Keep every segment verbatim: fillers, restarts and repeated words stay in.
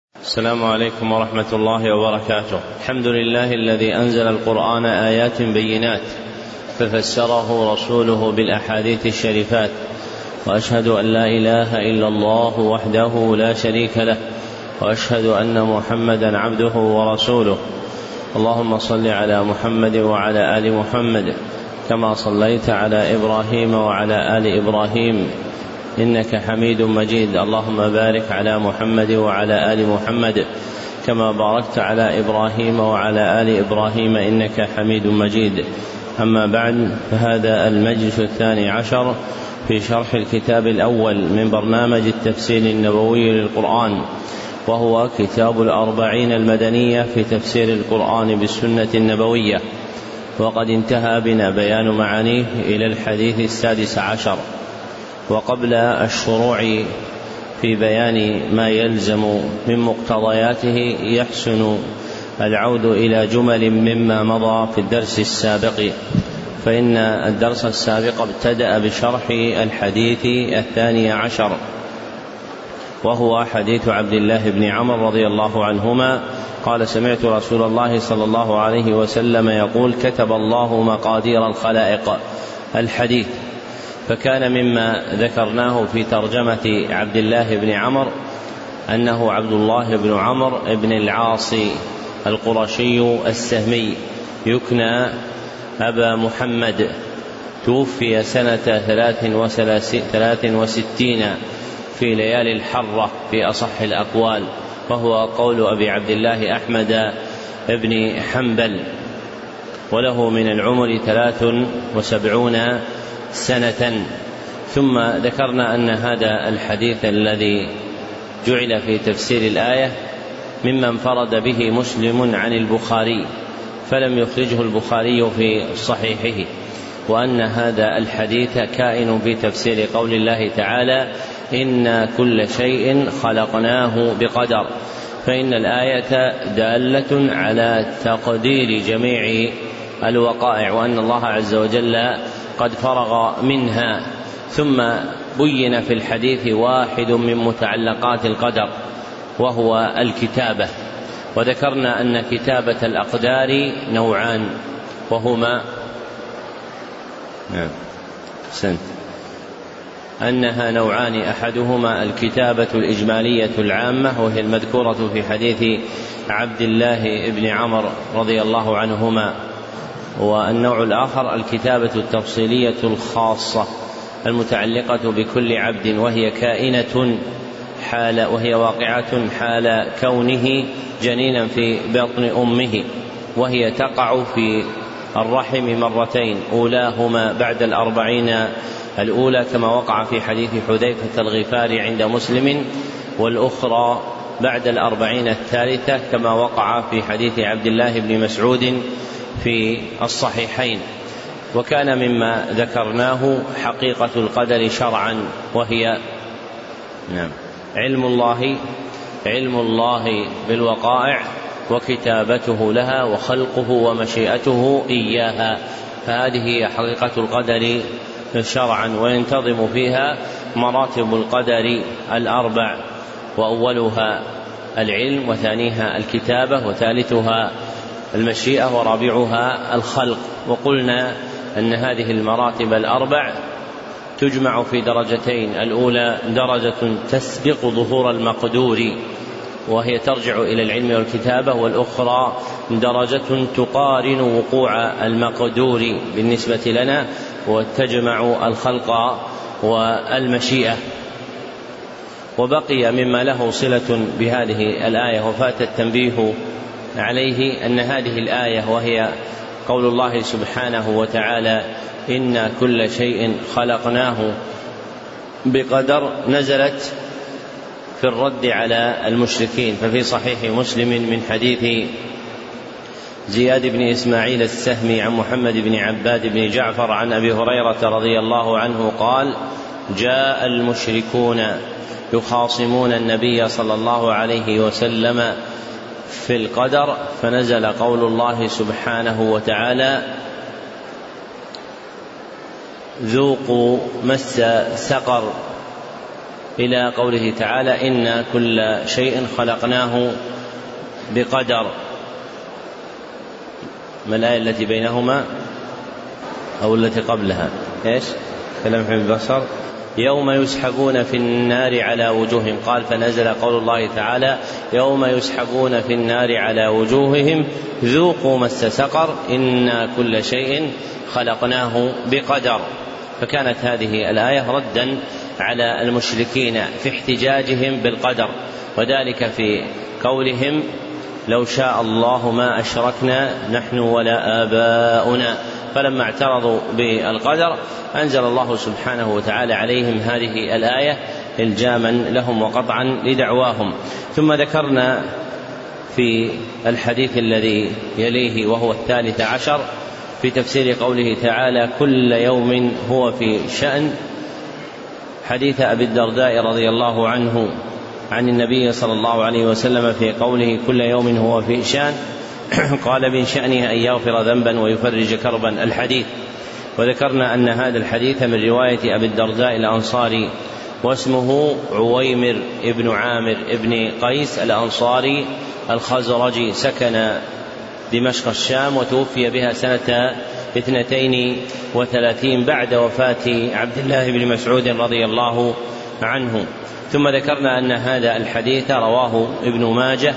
السلام عليكم ورحمة الله وبركاته. الحمد لله الذي أنزل القرآن آيات بينات ففسره رسوله بالأحاديث الشريفات، وأشهد أن لا إله إلا الله وحده لا شريك له، وأشهد أن محمدا عبده ورسوله. اللهم صل على محمد وعلى آل محمد كما صليت على إبراهيم وعلى آل إبراهيم إنك حميد مجيد. اللهم بارك على محمد وعلى آل محمد كما باركت على إبراهيم وعلى آل إبراهيم إنك حميد مجيد. أما بعد، فهذا المجلس الثاني عشر في شرح الكتاب الأول من برنامج التفسير النبوي للقرآن، وهو كتاب الأربعين المدنية في تفسير القرآن بالسنة النبوية، وقد انتهى بنا بيان معانيه إلى الحديث السادس عشر. وقبل الشروع في بيان ما يلزم من مقتضياته يحسن العود إلى جمل مما مضى في الدرس السابق، فإن الدرس السابق ابتدأ بشرح الحديث الثاني عشر، وهو حديث عبد الله بن عمرو رضي الله عنهما قال: سمعت رسول الله صلى الله عليه وسلم يقول: كتب الله مقادير الخلائق. الحديث. فكان مما ذكرناه في ترجمة عبد الله بن عمرو أنه عبد الله بن عمرو بن العاص القرشي السهمي، يكنى أبا محمد، توفي سنة ثلاث وستين في ليالي الحرة في أصح الأقوال، وهو قول أبي عبد الله أحمد بن حنبل، وله من العمر ثلاث وسبعون سنة. ثم ذكرنا أن هذا الحديث الذي جعل في تفسير الآية مما انفرد به مسلم عن البخاري، فلم يخرجه البخاري في صحيحه، وأن هذا الحديث كائن في تفسير قول الله تعالى: إنا كل شيء خلقناه بقدر، فإن الآية دالة على تقدير جميع الوقائع، وأن الله عز وجل قد فرغ منها. ثم بين في الحديث واحد من متعلقات القدر، وهو الكتابة، وذكرنا أن كتابة الأقدار نوعان، وهما نعم سنت أنها نوعان: أحدهما الكتابة الإجمالية العامة، وهي المذكورة في حديث عبد الله بن عمرو رضي الله عنهما، والنوع الآخر الكتابة التفصيلية الخاصة المتعلقة بكل عبد، وهي كائنة حال وهي واقعة حال كونه جنينا في بطن أمه، وهي تقع في الرحم مرتين، أولاهما بعد الأربعين الأولى كما وقع في حديث حذيفة الغفاري عند مسلم، والأخرى بعد الأربعين الثالثة كما وقع في حديث عبد الله بن مسعود في الصحيحين. وكان مما ذكرناه حقيقة القدر شرعا، وهي نعم علم الله علم الله بالوقائع وكتابته لها وخلقه ومشيئته إياها، فهذه هي حقيقة القدر شرعا، وينتظم فيها مراتب القدر الأربع، وأولها العلم، وثانيها الكتابة، وثالثها المشيئة، ورابعها الخلق. وقلنا أن هذه المراتب الأربع تجمع في درجتين: الأولى درجة تسبق ظهور المقدور، وهي ترجع إلى العلم والكتابة، والأخرى درجة تقارن وقوع المقدور بالنسبة لنا، وتجمع الخلق والمشيئة. وبقي مما له صلة بهذه الآية وفات التنبيه عليه أن هذه الآية، وهي قول الله سبحانه وتعالى: إنا كل شيء خلقناه بقدر، نزلت في الرد على المشركين. ففي صحيح مسلم من حديث زياد بن إسماعيل السهمي عن محمد بن عباد بن جعفر عن أبي هريرة رضي الله عنه قال: جاء المشركون يخاصمون النبي صلى الله عليه وسلم في القدر، فنزل قول الله سبحانه وتعالى: ذوقوا مس سقر، إلى قوله تعالى إن كل شيء خلقناه بقدر. ما الآية التي بينهما أو التي قبلها؟ إيش؟ كلمح بالبصر يوم يسحبون في النار على وجوههم، قال فنزل قول الله تعالى يوم يسحبون في النار على وجوههم ذوقوا مس سقر إنا كل شيء خلقناه بقدر. فكانت هذه الآية ردا على المشركين في احتجاجهم بالقدر، وذلك في قولهم لو شاء الله ما أشركنا نحن ولا آباؤنا، فلما اعترضوا بالقدر أنزل الله سبحانه وتعالى عليهم هذه الآية إلجاما لهم وقطعا لدعواهم. ثم ذكرنا في الحديث الذي يليه وهو الثالث عشر في تفسير قوله تعالى كل يوم هو في شأن حديث أبي الدرداء رضي الله عنه عن النبي صلى الله عليه وسلم في قوله كل يوم هو في شأن، قال من شأنه أن يغفر ذنبا ويفرج كربا الحديث. وذكرنا أن هذا الحديث من رواية أبي الدرداء الأنصاري واسمه عويمر ابن عامر ابن قيس الأنصاري الخزرجي، سكن دمشق الشام وتوفي بها سنة اثنتين وثلاثين بعد وفاة عبد الله بن مسعود رضي الله عنه. ثم ذكرنا أن هذا الحديث رواه ابن ماجه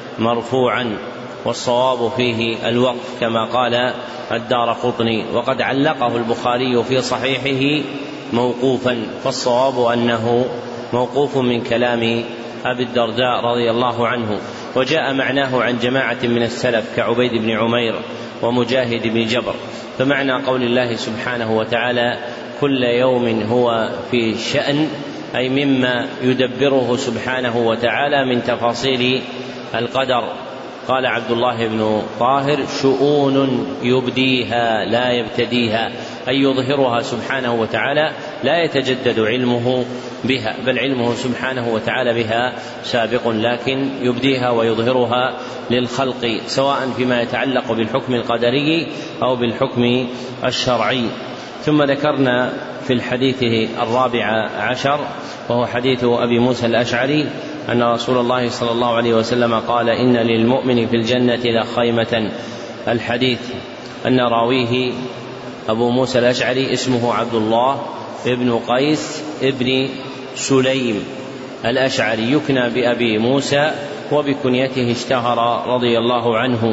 مرفوعا، والصواب فيه الوقف كما قال الدارقطني، وقد علقه البخاري في صحيحه موقوفا، فالصواب أنه موقوف من كلام أبي الدرداء رضي الله عنه. وجاء معناه عن جماعة من السلف كعبيد بن عمير ومجاهد بن جبر. فمعنى قول الله سبحانه وتعالى كل يوم هو في شأن أي مما يدبره سبحانه وتعالى من تفاصيل القدر. قال عبد الله بن طاهر شؤون يبديها لا يبتديها، أي يظهرها سبحانه وتعالى لا يتجدد علمه بها، بل علمه سبحانه وتعالى بها سابق، لكن يبديها ويظهرها للخلق سواء فيما يتعلق بالحكم القدري أو بالحكم الشرعي. ثم ذكرنا في الحديث الرابع عشر وهو حديث أبي موسى الأشعري أن رسول الله صلى الله عليه وسلم قال إن للمؤمن في الجنة لخيمة. الحديث أن راويه أبو موسى الأشعري اسمه عبد الله ابن قيس ابن سليم الأشعري، يكنى بأبي موسى وبكنيته اشتهر رضي الله عنه،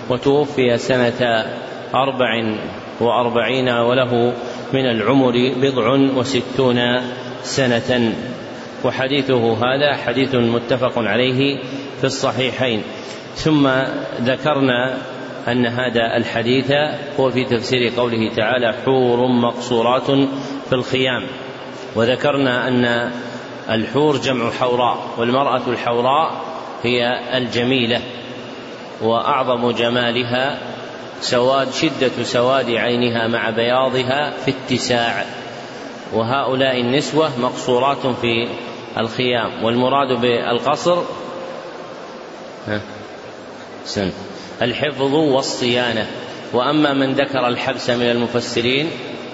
وتوفي سنة أربع وأربعين وله من العمر بضع وستون سنة. وحديثه هذا حديث متفق عليه في الصحيحين. ثم ذكرنا أن هذا الحديث هو في تفسير قوله تعالى حور مقصورات في الخيام. وذكرنا أن الحور جمع حوراء، والمرأة الحوراء هي الجميلة، وأعظم جمالها سواد شدة سواد عينها مع بياضها في اتساع. وهؤلاء النسوة مقصورات في الخيام، والمراد بالقصر سن الحفظ والصيانة. وأما من ذكر الحبس من المفسرين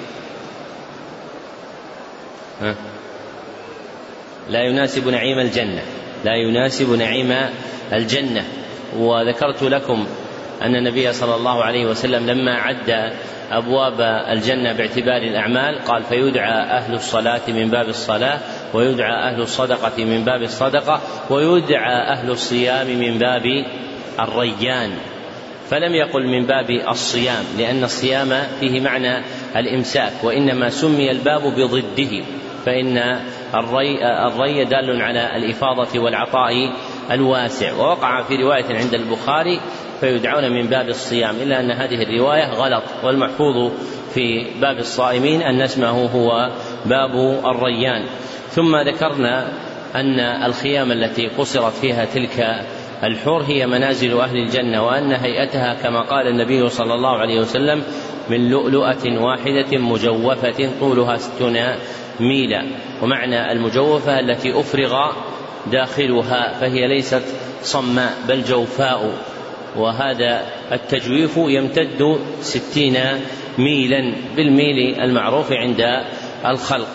لا يناسب نعيم الجنة، لا يناسب نعيم الجنة. وذكرت لكم أن النبي صلى الله عليه وسلم لما عد أبواب الجنة باعتبار الأعمال قال فيدعى أهل الصلاة من باب الصلاة، ويدعى أهل الصدقة من باب الصدقة، ويدعى أهل الصيام من باب الريان، فلم يقل من باب الصيام لأن الصيام فيه معنى الإمساك، وإنما سمي الباب بضده، فإن الري, الري دال على الإفاضة والعطاء الواسع. ووقع في رواية عند البخاري فيدعون من باب الصيام، إلا أن هذه الرواية غلط، والمحفوظ في باب الصائمين أن اسمه هو باب الريان. ثم ذكرنا أن الخيام التي قصرت فيها تلك الحور هي منازل أهل الجنة، وأن هيئتها كما قال النبي صلى الله عليه وسلم من لؤلؤة واحدة مجوفة طولها ستون ميلا. ومعنى المجوفة التي أفرغ داخلها، فهي ليست صماء بل جوفاء، وهذا التجويف يمتد ستين ميلا بالميل المعروف عند الخلق.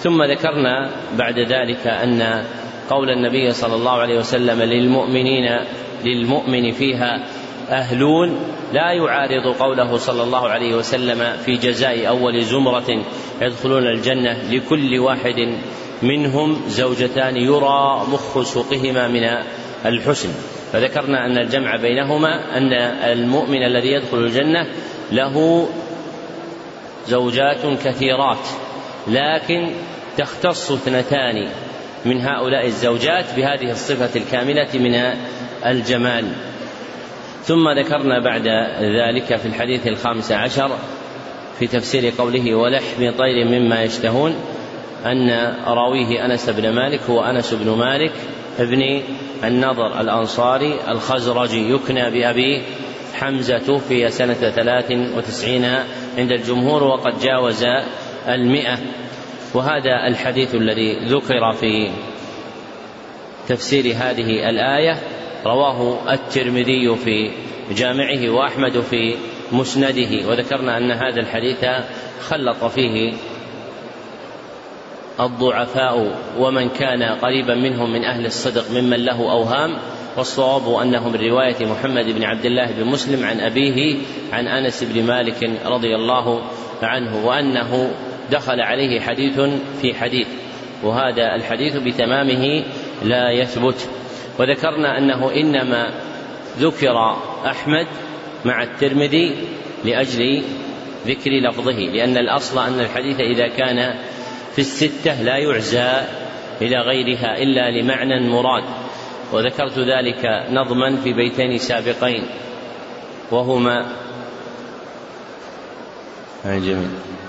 ثم ذكرنا بعد ذلك أن قول النبي صلى الله عليه وسلم للمؤمنين للمؤمن فيها أهلون لا يعارض قوله صلى الله عليه وسلم في جزاء أول زمرة يدخلون الجنة لكل واحد منهم زوجتان يرى مخ سوقهما من الحسن. فذكرنا أن الجمع بينهما أن المؤمن الذي يدخل الجنة له زوجات كثيرات، لكن تختص اثنتان من هؤلاء الزوجات بهذه الصفة الكاملة من الجمال. ثم ذكرنا بعد ذلك في الحديث الخامس عشر في تفسير قوله ولحم طير مما يشتهون أن راويه أنس بن مالك هو أنس بن مالك ابن النضر الأنصاري الخزرجي يكنى بأبي حمزة في سنة ثلاث وتسعين عند الجمهور وقد جاوز المئة. وهذا الحديث الذي ذكر في تفسير هذه الآية رواه الترمذي في جامعه وأحمد في مسنده. وذكرنا أن هذا الحديث خلط فيه الضعفاء ومن كان قريبا منهم من أهل الصدق ممن له أوهام، والصواب أنه من رواية محمد بن عبد الله بن مسلم عن أبيه عن أنس بن مالك رضي الله عنه، وأنه دخل عليه حديث في حديث، وهذا الحديث بتمامه لا يثبت. وذكرنا أنه إنما ذكر أحمد مع الترمذي لأجل ذكر لفظه، لأن الأصل أن الحديث إذا كان في الستة لا يعزى إلى غيرها إلا لمعنى مراد. وذكرت ذلك نظما في بيتين سابقين وهما جميل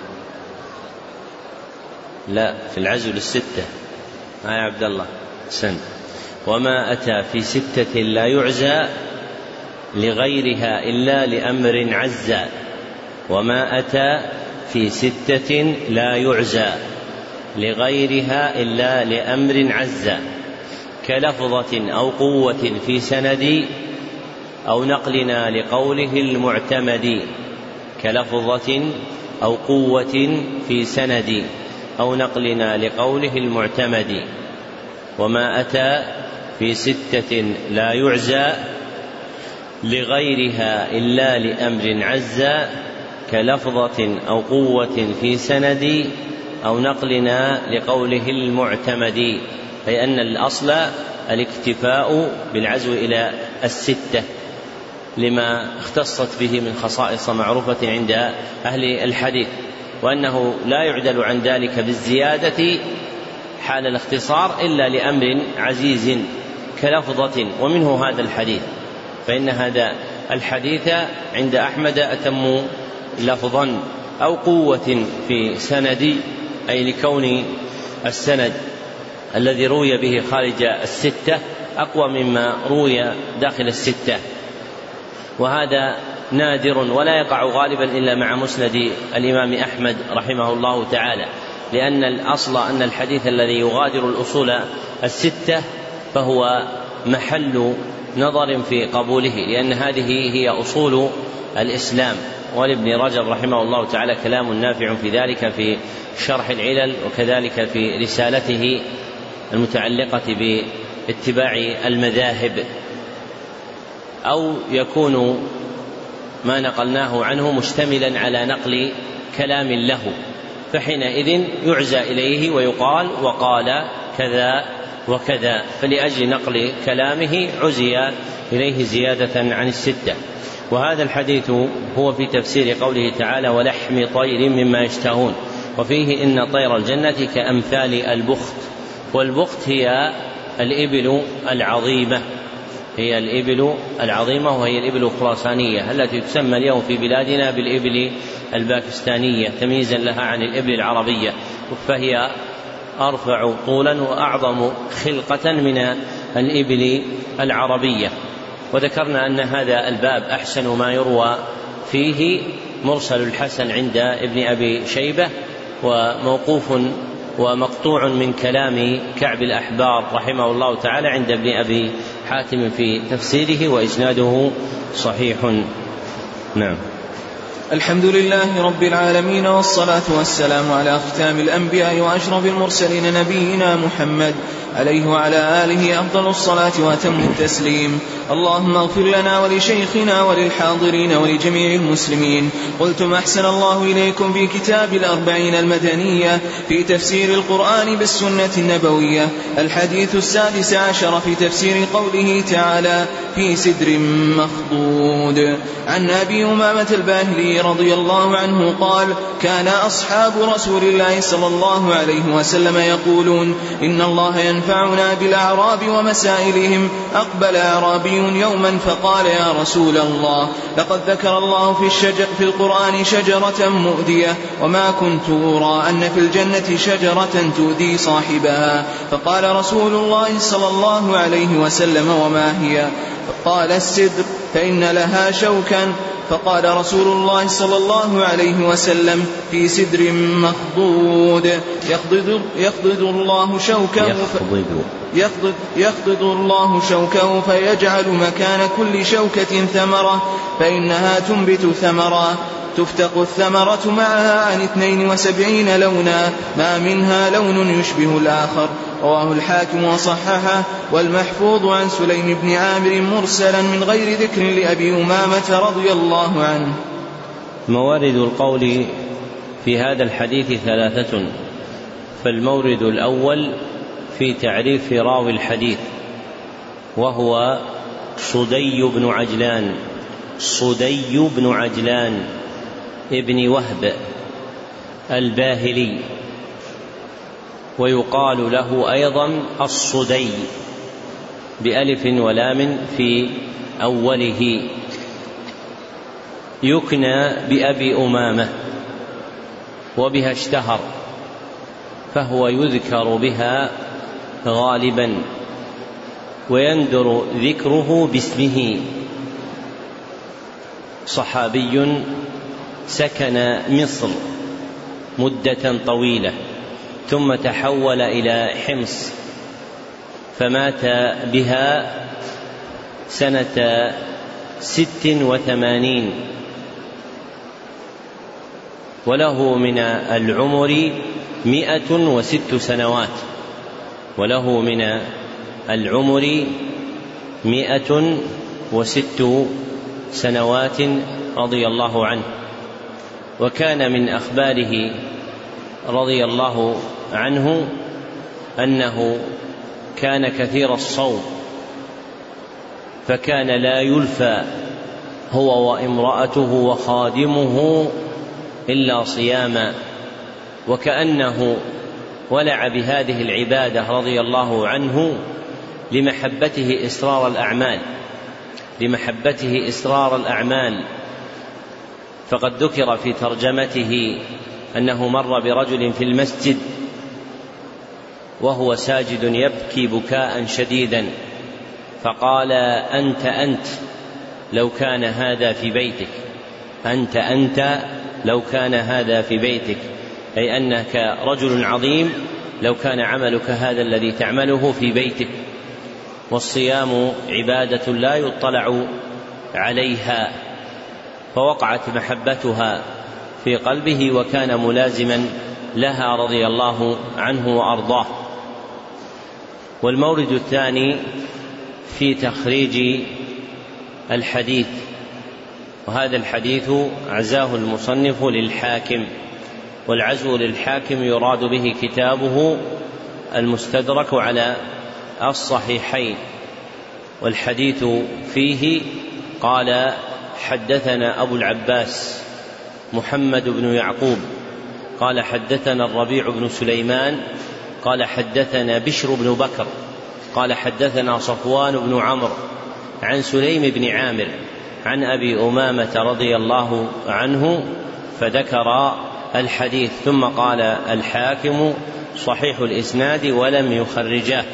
لا في العزو للستة يا عبد الله سن وما أتى في ستة لا يعزى لغيرها إلا لأمر عزى، وما أتى في ستة لا يعزى لغيرها إلا لأمر عزى كلفظة أو قوة في سند أو نقلنا لقوله المعتمد، كلفظة أو قوة في سند أو نقلنا لقوله المعتمد. وما أتى في ستة لا يعزى لغيرها إلا لأمر عزى كلفظة أو قوة في سند أو نقلنا لقوله المعتمد، أي أن الأصل الاكتفاء بالعزو إلى الستة لما اختصت به من خصائص معروفة عند أهل الحديث، وأنه لا يعدل عن ذلك بالزيادة حال الاختصار إلا لأمر عزيز كلفظة. ومنه هذا الحديث، فإن هذا الحديث عند أحمد أتم لفظا، أو قوة في سند أي لكون السند الذي روي به خارج الستة أقوى مما روي داخل الستة، وهذا نادر ولا يقع غالبا إلا مع مسند الإمام أحمد رحمه الله تعالى، لأن الأصل أن الحديث الذي يغادر الأصول الستة فهو محل نظر في قبوله، لأن هذه هي أصول الإسلام. ولابن رجب رحمه الله تعالى كلام نافع في ذلك في شرح العلل، وكذلك في رسالته المتعلقة باتباع المذاهب. أو يكون ما نقلناه عنه مشتملا على نقل كلام له، فحينئذ يعزى إليه ويقال وقال كذا وكذا، فلأجل نقل كلامه عزي إليه زيادة عن الستة. وهذا الحديث هو في تفسير قوله تعالى ولحم طير مما يشتهون، وفيه إن طير الجنة كأمثال البخت، والبخت هي الإبل العظيمة هي الإبل العظيمة وهي الإبل الخراسانية التي تسمى اليوم في بلادنا بالإبل الباكستانية تمييزا لها عن الإبل العربية، فهي أرفع طولا وأعظم خلقة من الإبل العربية. وذكرنا أن هذا الباب أحسن ما يروى فيه مرسل الحسن عند ابن أبي شيبة، وموقوف ومقطوع من كلام كعب الأحبار رحمه الله تعالى عند ابن أبي حاتم في تفسيره، وإسناده صحيح. نعم. الحمد لله رب العالمين، والصلاة والسلام على ختام الأنبياء وأشرف المرسلين نبينا محمد عليه وعلى آله أفضل الصلاة وأتم التسليم. اللهم اغفر لنا ولشيخنا وللحاضرين ولجميع المسلمين. قلتم أحسن الله إليكم في كتاب الأربعين المدنية في تفسير القرآن بالسنة النبوية الحديث السادس عشر في تفسير قوله تعالى في سدر مخضود. عن أبي أمامة الباهلي رضي الله عنه قال: كان أصحاب رسول الله صلى الله عليه وسلم يقولون: إن الله ينفعنا بالأعراب ومسائلهم. أقبل أعرابي يوما فقال: يا رسول الله، لقد ذكر الله في, الشجر في القرآن شجرة مؤذية، وما كنت أرى أن في الجنة شجرة تؤذي صاحبها. فقال رسول الله صلى الله عليه وسلم: وما هي؟ قال: السدر، فإن لها شوكا. فقال رسول الله صلى الله عليه وسلم: في سدر مخضود يخضد, يخضد الله شوكه يخضد, يخضد, يخضد الله شوكه فيجعل مكان كل شوكة ثمرة، فإنها تنبت ثمرا تفتق الثمرة معها عن اثنين وسبعين لونا، ما منها لون يشبه الآخر. رواه الحاكم وصححه. والمحفوظ عن سليم بن عامر مرسلا من غير ذكر لأبي أمامة رضي الله عنه. موارد القول في هذا الحديث ثلاثة. فالمورد الأول في تعريف راوي الحديث، وهو صدي بن عجلان صدي بن عجلان ابن وهب الباهلي، ويقال له أيضا الصدي بألف ولام في أوله. يكنى بأبي أمامة وبها اشتهر، فهو يذكر بها غالبا ويندر ذكره باسمه. صحابي سكن مصر مدة طويلة، ثم تحول إلى حمص، فمات بها سنة ست وثمانين، وله من العمر مئة وست سنوات وله من العمر مئة وست سنوات رضي الله عنه. وكان من أخباره رضي الله عنه أنه كان كثير الصوم، فكان لا يلفى هو وامرأته وخادمه إلا صياما، وكأنه ولع بهذه العبادة رضي الله عنه لمحبته إسرار الأعمال لمحبته إسرار الأعمال فقد ذكر في ترجمته أنه مر برجل في المسجد وهو ساجد يبكي بكاء شديدا، فقال: أنت أنت لو كان هذا في بيتك أنت أنت لو كان هذا في بيتك، أي أنك رجل عظيم لو كان عملك هذا الذي تعمله في بيتك. والصيام عبادة لا يطلع عليها، فوقعت محبتها في قلبه وكان ملازما لها رضي الله عنه وأرضاه. والمورد الثاني في تخريج الحديث، وهذا الحديث عزاه المصنف للحاكم، والعزو للحاكم يراد به كتابه المستدرك على الصحيحين. والحديث فيه قال: حدثنا أبو العباس محمد بن يعقوب قال حدثنا الربيع بن سليمان قال حدثنا بشر بن بكر قال حدثنا صفوان بن عمرو عن سليم بن عامر عن أبي أمامة رضي الله عنه، فذكر الحديث. ثم قال الحاكم: صحيح الإسناد ولم يخرجاه.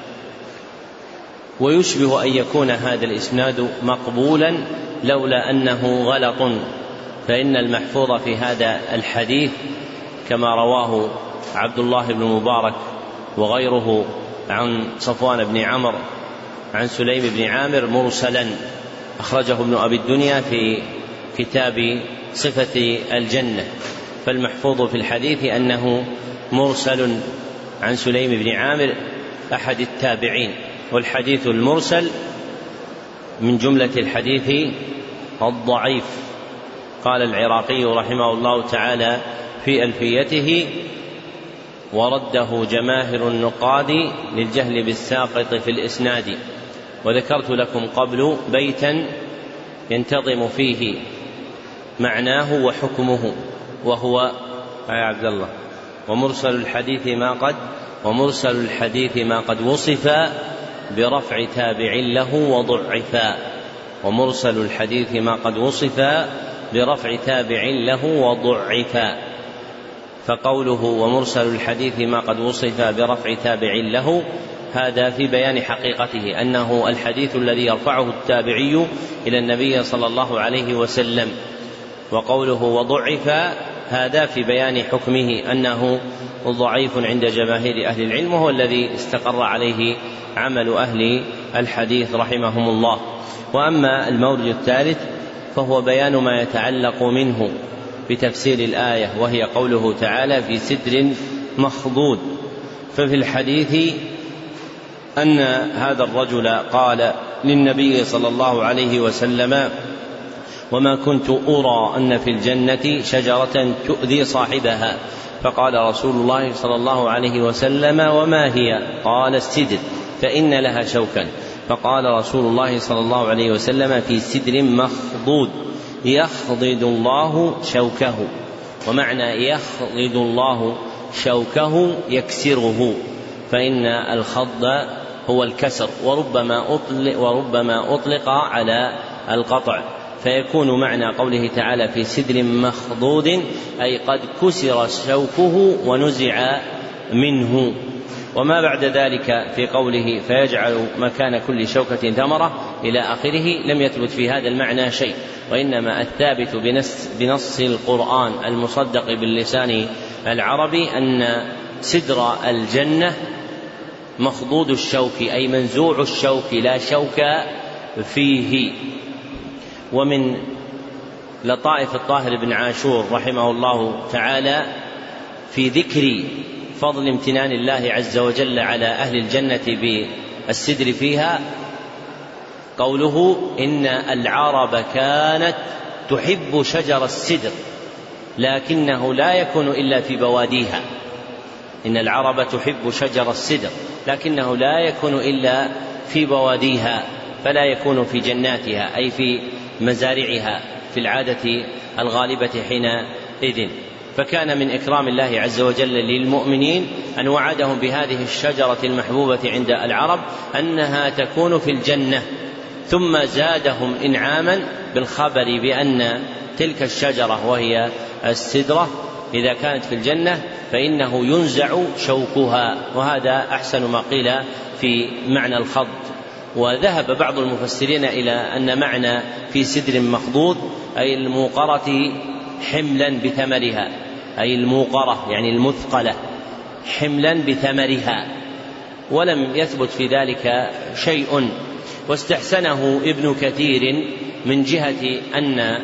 ويشبه أن يكون هذا الإسناد مقبولا لولا أنه غلط، فإن المحفوظ في هذا الحديث كما رواه عبد الله بن مبارك وغيره عن صفوان بن عمرو عن سليم بن عامر مرسلا، أخرجه ابن أبي الدنيا في كتاب صفة الجنة، فالمحفوظ في الحديث أنه مرسل عن سليم بن عامر أحد التابعين، والحديث المرسل من جملة الحديث الضعيف. قال العراقي رحمه الله تعالى في ألفيته: ورده جماهر النقاد للجهل بالساقط في الإسناد. وذكرت لكم قبل بيتا ينتظم فيه معناه وحكمه، وهو يا عبد الله: ومرسل الحديث ما قد ومرسل الحديث ما قد وصف برفع تابع له وضعفا. ومرسل الحديث ما قد وصف برفع تابع له وضعفا. فقوله ومرسل الحديث ما قد وصف برفع تابع له هذا في بيان حقيقته، أنه الحديث الذي يرفعه التابعي إلى النبي صلى الله عليه وسلم. وقوله وضعف هذا في بيان حكمه، أنه ضعيف عند جماهير أهل العلم، وهو الذي استقر عليه عمل أهل الحديث رحمهم الله. وأما المورد الثالث فهو بيان ما يتعلق منه بتفسير الآية، وهي قوله تعالى: في سدر مخضود. ففي الحديث أن هذا الرجل قال للنبي صلى الله عليه وسلم: وما كنت أرى أن في الجنة شجرة تؤذي صاحبها. فقال رسول الله صلى الله عليه وسلم: وما هي؟ قال: السدر، فإن لها شوكا. فقال رسول الله صلى الله عليه وسلم: في سدر مخضود يخضد الله شوكه. ومعنى يخضد الله شوكه يكسره، فإن الخض هو الكسر، وربما أطلق, وربما أطلق على القطع، فيكون معنى قوله تعالى في سدر مخضود أي قد كسر شوكه ونزع منه. وما بعد ذلك في قوله فيجعل مكان كل شوكة ثمرة إلى آخره لم يثبت في هذا المعنى شيء، وإنما الثابت بنص, بنص القرآن المصدق باللسان العربي أن سدر الجنة مخضود الشوك أي منزوع الشوك لا شوك فيه. ومن لطائف الطاهر بن عاشور رحمه الله تعالى في ذكر فضل امتنان الله عز وجل على أهل الجنة بالسدر فيها قوله: إن العرب كانت تحب شجر السدر لكنه لا يكون إلا في بواديها. إن العرب تحب شجر السدر لكنه لا يكون إلا في بواديها، فلا يكون في جناتها أي في مزارعها في العادة الغالبة حينئذ. فكان من إكرام الله عز وجل للمؤمنين أن وعدهم بهذه الشجرة المحبوبة عند العرب أنها تكون في الجنة، ثم زادهم إنعاما بالخبر بأن تلك الشجرة وهي السدرة إذا كانت في الجنة فإنه ينزع شوكها، وهذا أحسن ما قيل في معنى الخض. وذهب بعض المفسرين إلى أن معنى في سدر مخضود أي الموقرة حملا بثمرها، أي الموقرة يعني المثقلة حملا بثمرها، ولم يثبت في ذلك شيء. واستحسنه ابن كثير من جهة أن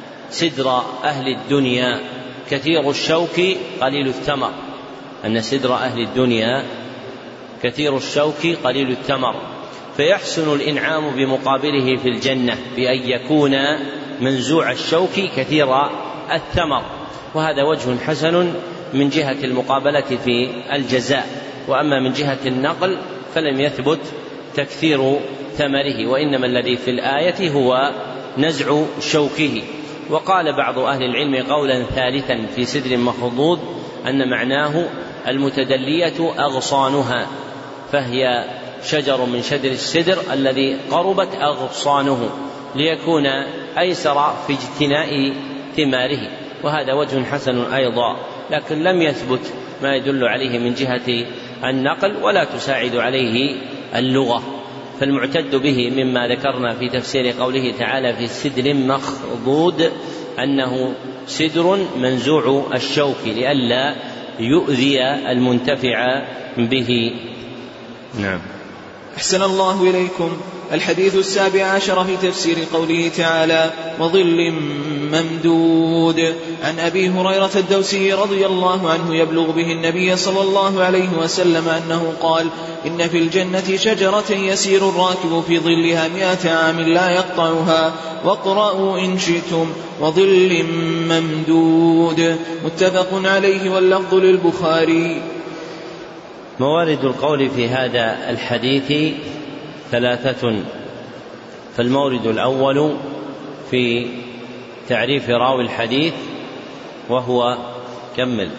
سدر أهل الدنيا كثير الشوك قليل الثمر، أن سدر أهل الدنيا كثير الشوك قليل الثمر، فيحسن الإنعام بمقابله في الجنة بأن يكون منزوع الشوك كثير الثمر، وهذا وجه حسن من جهة المقابلة في الجزاء. وأما من جهة النقل فلم يثبت تكثير ثمره، وإنما الذي في الآية هو نزع شوكه. وقال بعض أهل العلم قولا ثالثا في سدر مخضود أن معناه المتدلية أغصانها، فهي شجر من شجر السدر الذي قربت أغصانه ليكون أيسر في اجتناء ثماره، وهذا وجه حسن أيضا، لكن لم يثبت ما يدل عليه من جهة النقل ولا تساعد عليه اللغة. فالمعتد به مما ذكرنا في تفسير قوله تعالى في سدر مخضود أنه سدر منزوع الشوك لئلا يؤذي المنتفع به. نعم. أحسن الله إليكم. الحديث السابع عشر في تفسير قوله تعالى وظل ممدود. عن أبي هريرة الدوسي رضي الله عنه يبلغ به النبي صلى الله عليه وسلم أنه قال إن في الجنة شجرة يسير الراكب في ظلها مئة عام لا يقطعها واقرأوا إن شئتم وظل ممدود. متفق عليه واللفظ للبخاري. موارد القول في هذا الحديث ثلاثة. فالمورد الأول في تعريف راوي الحديث وهو كمل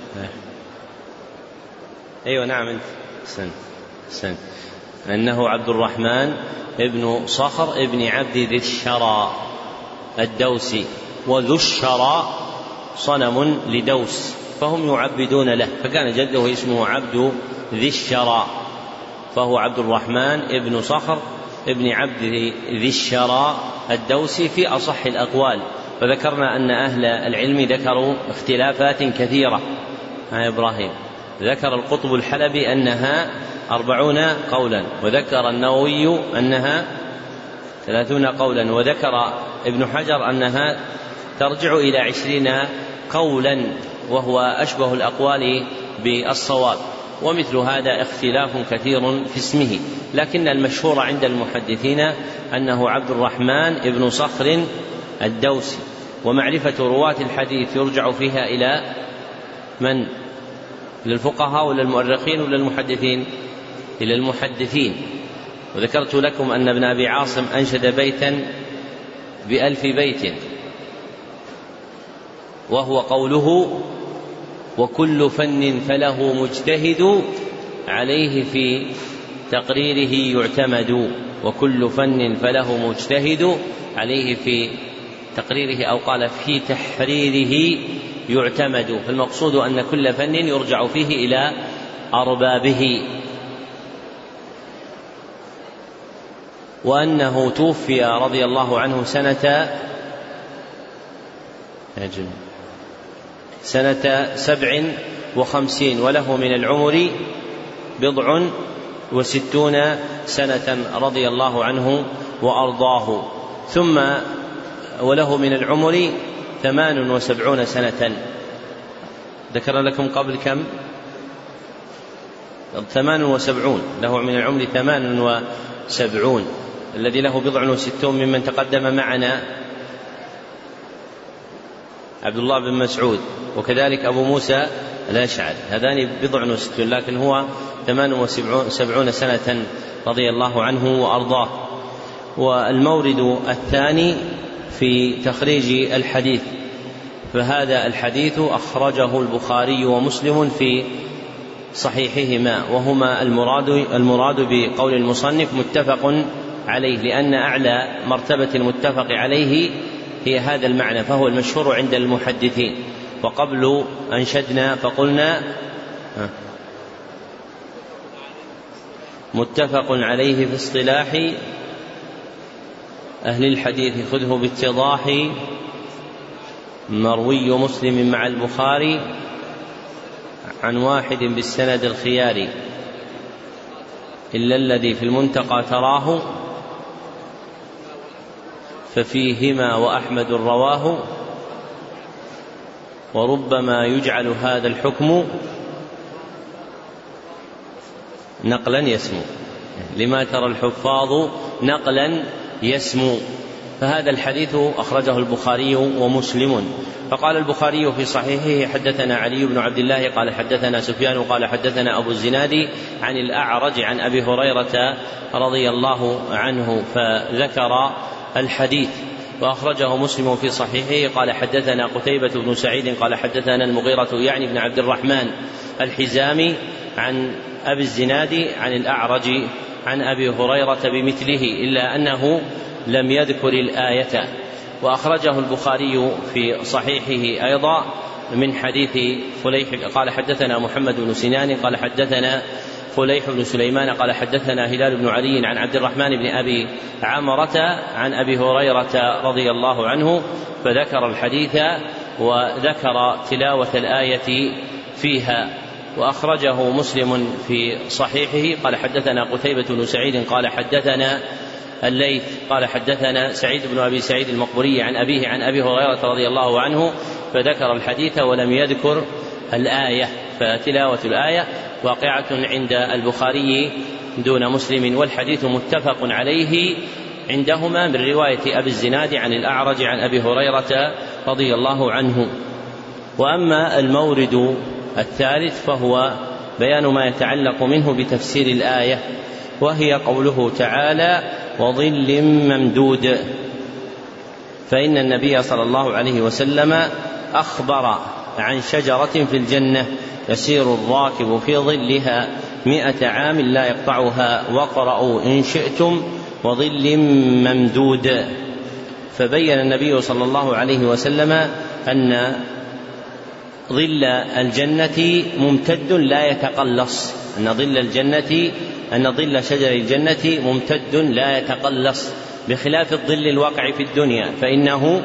أيوة نعم أنت سن سن أنه عبد الرحمن ابن صخر ابن عبد ذي الشرى الدوسي، وذو الشرى صنم لدوس فهم يعبدون له، فكان جده اسمه عبد ذي الشرى، فهو عبد الرحمن ابن صخر ابن عبد ذي الشرى الدوسي في أصح الأقوال. وذكرنا أن أهل العلم ذكروا اختلافات كثيرة. ها إبراهيم ذكر القطب الحلبي أنها أربعون قولا، وذكر النووي أنها ثلاثون قولا، وذكر ابن حجر أنها ترجع إلى عشرين قولا، وهو أشبه الأقوال بالصواب. ومثل هذا اختلاف كثير في اسمه، لكن المشهور عند المحدثين أنه عبد الرحمن ابن صخر الدوسي. ومعرفة رواة الحديث يرجع فيها إلى من؟ للفقهاء ولا المؤرخين ولا المحدثين؟ إلى المحدثين. وذكرت لكم أن ابن أبي عاصم أنشد بيتا بألف بيت، وهو قوله وكل فن فله مجتهد عليه في تقريره يعتمد. وكل فن فله مجتهد عليه في تقريره، أو قال في تحريره يعتمد. فالمقصود أن كل فن يرجع فيه إلى أربابه. وأنه توفي رضي الله عنه سنة سنة سبع وخمسين، وله من العمر بضع وستون سنة رضي الله عنه وأرضاه. ثم وله من العمر ثمان وسبعون سنة. ذكر لكم قبل كم؟ ثمان وسبعون، له من العمر ثمان وسبعون. الذي له بضع وستون ممن تقدم معنا عبد الله بن مسعود، وكذلك أبو موسى الأشعري، هذان بضع وستون، لكن هو ثمان وسبعون سنة رضي الله عنه وأرضاه. والمورد الثاني في تخريج الحديث، فهذا الحديث أخرجه البخاري ومسلم في صحيحهما، وهما المراد, المراد بقول المصنف متفق عليه، لأن أعلى مرتبة المتفق عليه هي هذا المعنى، فهو المشهور عند المحدثين. وقبل أنشدنا فقلنا متفق عليه في اصطلاح أهل الحديث خذه باتضاح، مروي مسلم مع البخاري عن واحد بالسند الخيار، إلا الذي في المنتقى تراه ففيهما وأحمد رواه، وربما يجعل هذا الحكم نقلا يسمو، لما ترى الحفاظ نقلا يسمو. فهذا الحديث أخرجه البخاري ومسلم. فقال البخاري في صحيحه حدثنا علي بن عبد الله قال حدثنا سفيان قال حدثنا أبو الزناد عن الأعرج عن أبي هريرة رضي الله عنه، فذكر الحديث. وأخرجه مسلم في صحيحه قال حدثنا قتيبة بن سعيد قال حدثنا المغيرة يعني بن عبد الرحمن الحزامي عن أبي الزناد عن الأعرج عن أبي هريرة بمثله، إلا أنه لم يذكر الآية. وأخرجه البخاري في صحيحه أيضا من حديث فليح قال حدثنا محمد بن سنان قال حدثنا فليح بن سليمان قال حدثنا هلال بن علي عن عبد الرحمن بن أبي عمرة عن أبي هريرة رضي الله عنه، فذكر الحديث وذكر تلاوة الآية فيها. وأخرجه مسلم في صحيحه. قال حدثنا قتيبة بن سعيد قال حدثنا الليث قال حدثنا سعيد بن أبي سعيد المقبري عن أبيه عن أبي هريرة رضي الله عنه فذكر الحديث ولم يذكر الآية. فتلاوة الآية واقعة عند البخاري دون مسلم، والحديث متفق عليه عندهما من رواية أبي الزناد عن الأعرج عن أبي هريرة رضي الله عنه. وأما المورد الثالث فهو بيان ما يتعلق منه بتفسير الآية، وهي قوله تعالى وظل ممدود. فإن النبي صلى الله عليه وسلم أخبر عن شجرة في الجنة يسير الراكب في ظلها مئة عام لا يقطعها، واقرأوا إن شئتم وظل ممدود. فبين النبي صلى الله عليه وسلم أن ظل الجنة ممتد لا يتقلص، أن ظل الجنة أن ظل شجر الجنة ممتد لا يتقلص، بخلاف الظل الواقع في الدنيا فإنه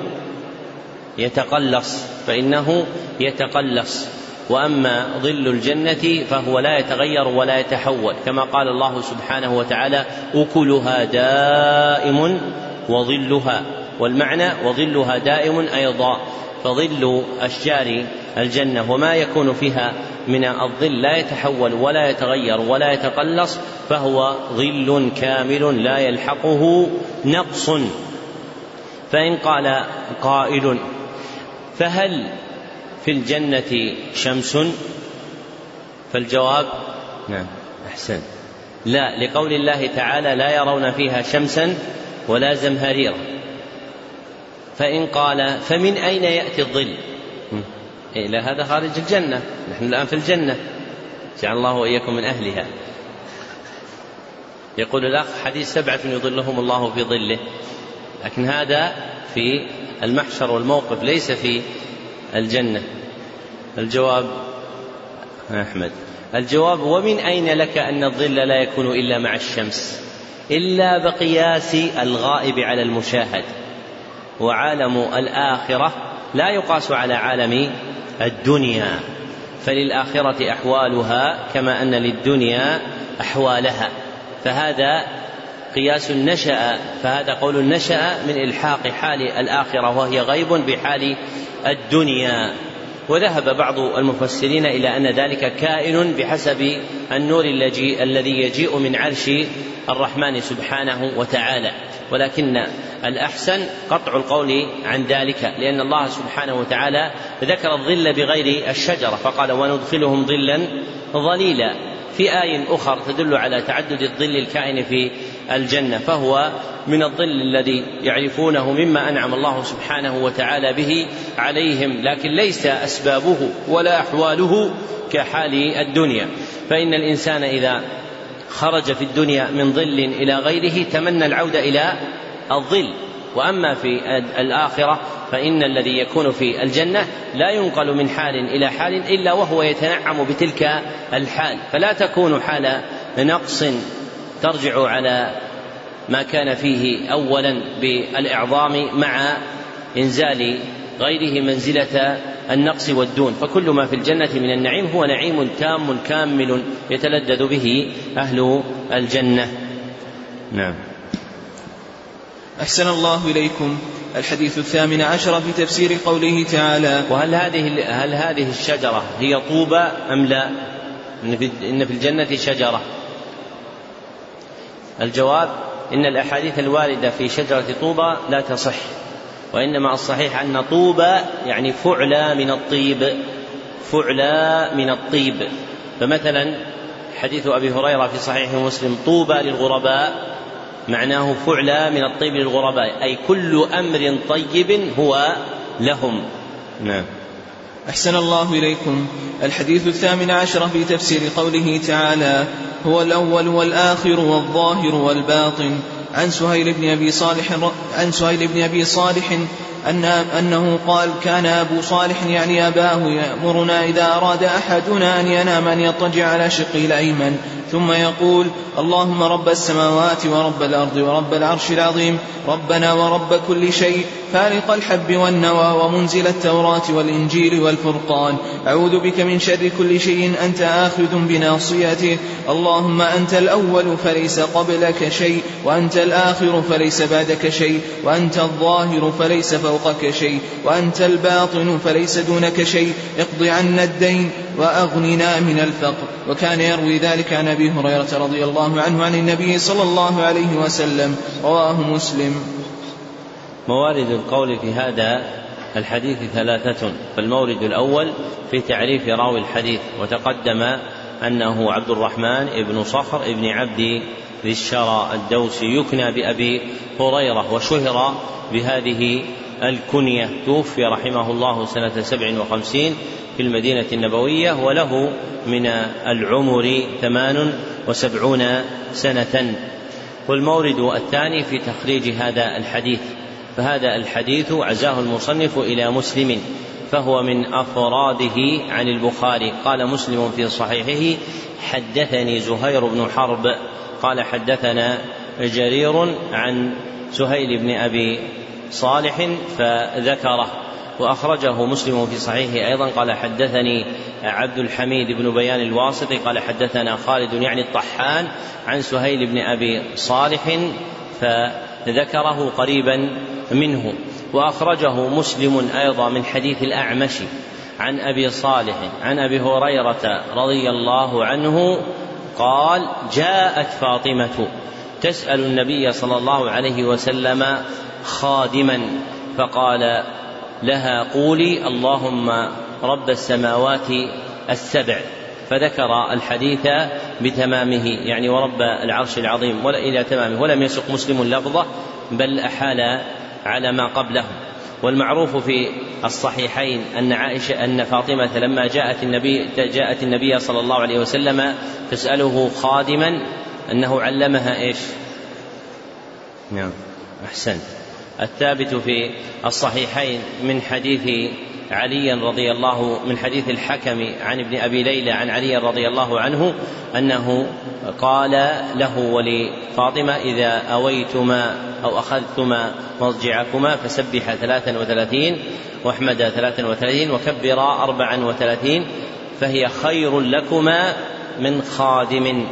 يتقلص فإنه يتقلص وأما ظل الجنة فهو لا يتغير ولا يتحول، كما قال الله سبحانه وتعالى أكلها دائم وظلها، والمعنى وظلها دائم أيضا. فظل أشجار الجنة وما يكون فيها من الظل لا يتحول ولا يتغير ولا يتقلص، فهو ظل كامل لا يلحقه نقص. فإن قال قائل فهل في الجنة شمس؟ فالجواب نعم أحسن لا، لقول الله تعالى لا يرون فيها شمسا ولا زمهريرا. فإن قال فمن أين يأتي الظل؟ إلى هذا خارج الجنة، نحن الآن في الجنة جعل الله وإياكم من أهلها. يقول الأخ حديث سبعة يظلهم الله في ظله، لكن هذا في المحشر والموقف ليس في الجنة. الجواب أحمد الجواب ومن أين لك أن الظل لا يكون إلا مع الشمس؟ إلا بقياس الغائب على المشاهد، وعالم الآخرة لا يقاس على عالم الدنيا، فللآخرة أحوالها كما أن للدنيا أحوالها، فهذا قياس نشأ فهذا قول نشأ من إلحاق حال الآخرة وهي غيب بحال الدنيا. وذهب بعض المفسرين إلى أن ذلك كائن بحسب النور الذي يجيء من عرش الرحمن سبحانه وتعالى، ولكن الأحسن قطع القول عن ذلك، لأن الله سبحانه وتعالى ذكر الظل بغير الشجرة فقال وندخلهم ظلا ظليلا في آية أخرى تدل على تعدد الظل الكائن في الجنة، فهو من الظل الذي يعرفونه مما أنعم الله سبحانه وتعالى به عليهم، لكن ليس أسبابه ولا أحواله كحال الدنيا. فإن الإنسان إذا خرج في الدنيا من ظل إلى غيره تمنى العودة إلى الظل، وأما في الآخرة فإن الذي يكون في الجنة لا ينقل من حال إلى حال إلا وهو يتنعم بتلك الحال، فلا تكون حال نقص ترجع على ما كان فيه أولا بالإعظام مع إنزال غيره منزلة النقص والدون، فكل ما في الجنة من النعيم هو نعيم تام كامل يتلذذ به أهل الجنة. نعم. أحسن الله إليكم. الحديث الثامن عشر في تفسير قوله تعالى وهل هذه هل هذه الشجرة هي طوبى أم لا؟ إن في الجنة شجرة. الجواب إن الأحاديث الواردة في شجرة طوبى لا تصح، وإنما الصحيح أن طوبى يعني فعلى من الطيب فعلى من الطيب. فمثلا حديث أبي هريرة في صحيح مسلم طوبى للغرباء معناه فعلى من الطيب للغرباء، أي كل أمر طيب هو لهم. نعم. أحسن الله إليكم. الحديث الثامن عشر في تفسير قوله تعالى هو الأول والآخر والظاهر والباطن. عن سهيل بن أبي صالح عن سهيل بن أبي صالح أن أنه قال كان أبو صالح يعني أباه يأمرنا إذا أراد أحدنا أن ينام أن يضطجع على شقه الأيمن ثم يقول اللهم رب السماوات ورب الأرض ورب العرش العظيم ربنا ورب كل شيء فارق الحب والنوى ومنزل التوراة والإنجيل والفرقان أعوذ بك من شر كل شيء أنت آخذ بناصيته اللهم أنت الأول فليس قبلك شيء وأنت الآخر فليس بعدك شيء وأنت الظاهر فليس فوقك شيء وأنت الباطن فليس دونك شيء اقض عنا الدين وأغننا من الفقر. وكان يروي ذلك عن أبي هريرة رضي الله عنه عن النبي صلى الله عليه وسلم رواه مسلم. موارد القول في هذا الحديث ثلاثة. فالمورد الأول في تعريف راوي الحديث، وتقدم أنه عبد الرحمن ابن صخر ابن عبد ذي الشرى الدوسي يكنى بأبي هريرة وشهر بهذه الكنية، توفي رحمه الله سنة سبع وخمسين في المدينة النبوية وله من العمر ثمان وسبعون سنة. والمورد الثاني في تخريج هذا الحديث، فهذا الحديث عزاه المصنف إلى مسلم فهو من أفراده عن البخاري. قال مسلم في صحيحه حدثني زهير بن حرب قال حدثنا جرير عن سهيل بن أبي صالح فذكره، وأخرجه مسلم في صحيحه أيضا قال حدثني عبد الحميد بن بيان الواسطي قال حدثنا خالد يعني الطحان عن سهيل بن أبي صالح فذكره قريبا منه. وأخرجه مسلم أيضا من حديث الأعمش عن أبي صالح عن أبي هريرة رضي الله عنه قال جاءت فاطمة تسأل النبي صلى الله عليه وسلم خادما فقال لها قولي اللهم رب السماوات السبع، فذكر الحديث بتمامه يعني ورب العرش العظيم ولا إلى تمامه، ولم يسق مسلم اللفظة بل أحال على ما قبله. والمعروف في الصحيحين أن عائشة أن فاطمة لما جاءت النبي جاءت النبي صلى الله عليه وسلم تسأله خادما أنه علمها إيش؟ نعم أحسنت. الثابت في الصحيحين من حديث علي رضي الله من حديث الحكم عن ابن أبي ليلى عن علي رضي الله عنه أنه قال له ولفاطمة إذا أويتما أو أخذتما مضجعكما فسبح ثلاثا وثلاثين واحمد ثلاثا وثلاثين وكبرا أربعا وثلاثين فهي خير لكما من خادم.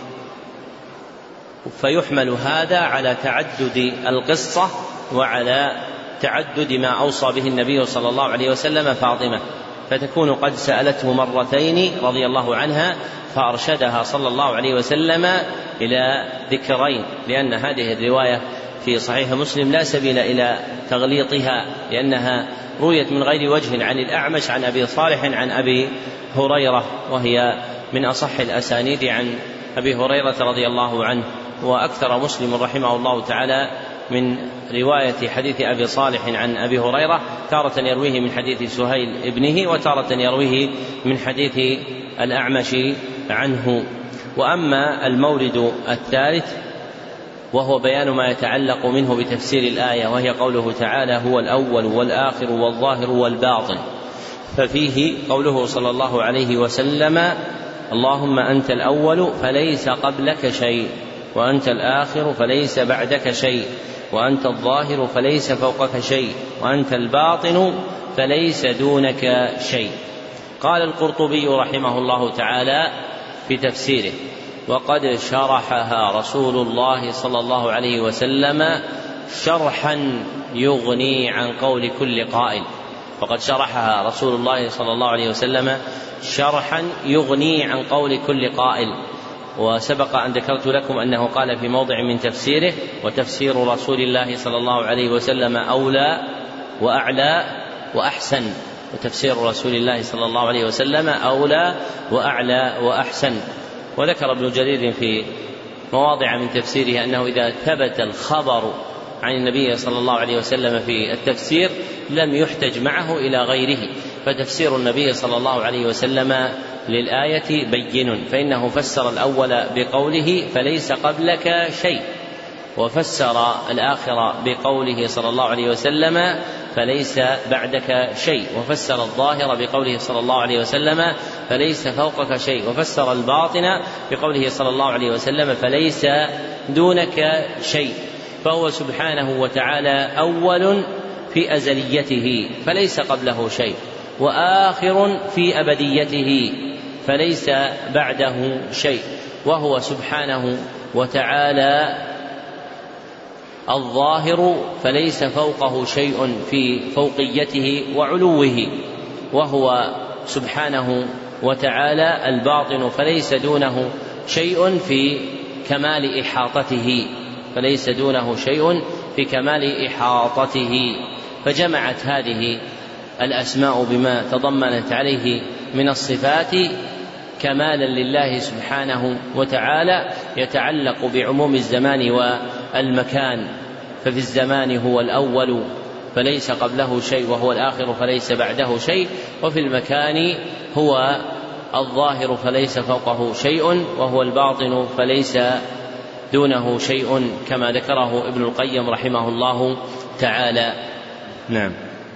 فيحمل هذا على تعدد القصة وعلى تعدد ما أوصى به النبي صلى الله عليه وسلم فاطمة، فتكون قد سألته مرتين رضي الله عنها فأرشدها صلى الله عليه وسلم إلى ذكرين، لأن هذه الرواية في صحيح مسلم لا سبيل إلى تغليطها لأنها رويت من غير وجه عن الأعمش عن أبي صالح عن أبي هريرة، وهي من أصح الأسانيد عن أبي هريرة رضي الله عنه. وأكثر مسلم رحمه الله تعالى من رواية حديث أبي صالح عن أبي هريرة تارة يرويه من حديث سهيل ابنه وتارة يرويه من حديث الأعمش عنه. وأما المورد الثالث وهو بيان ما يتعلق منه بتفسير الآية، وهي قوله تعالى هو الأول والآخر والظاهر والباطن، ففيه قوله صلى الله عليه وسلم اللهم أنت الأول فليس قبلك شيء وأنت الآخر فليس بعدك شيء وأنت الظاهر فليس فوقك شيء وأنت الباطن فليس دونك شيء. قال القرطبي رحمه الله تعالى في تفسيره وقد شرحها رسول الله صلى الله عليه وسلم شرحا يغني عن قول كل قائل، وقد شرحها رسول الله صلى الله عليه وسلم شرحا يغني عن قول كل قائل. وسبق أن ذكرت لكم أنه قال في موضع من تفسيره وتفسير رسول الله صلى الله عليه وسلم أولى وأعلى وأحسن، وتفسير رسول الله صلى الله عليه وسلم أولى وأعلى وأحسن. وذكر ابن جرير في مواضع من تفسيره أنه إذا ثبت الخبر عن النبي صلى الله عليه وسلم في التفسير لم يحتج معه إلى غيره، فتفسير النبي صلى الله عليه وسلم للآية بين، فإنه فسر الأول بقوله فليس قبلك شيء، وفسر الآخرة بقوله صلى الله عليه وسلم فليس بعدك شيء، وفسر الظاهر بقوله صلى الله عليه وسلم فليس فوقك شيء، وفسر الباطن بقوله صلى الله عليه وسلم فليس دونك شيء. فهو سبحانه وتعالى أول في أزليته فليس قبله شيء، وآخر في أبديته فليس بعده شيء، وهو سبحانه وتعالى الظاهر فليس فوقه شيء في فوقيته وعلوه، وهو سبحانه وتعالى الباطن فليس دونه شيء في كمال إحاطته فليس دونه شيء في كمال إحاطته. فجمعت هذه الأسماء بما تضمنت عليه من الصفات كمالا لله سبحانه وتعالى يتعلق بعموم الزمان والمكان، ففي الزمان هو الأول فليس قبله شيء، وهو الآخر فليس بعده شيء، وفي المكان هو الظاهر فليس فوقه شيء، وهو الباطن فليس دونه شيء، كما ذكره ابن القيم رحمه الله تعالى. نعم.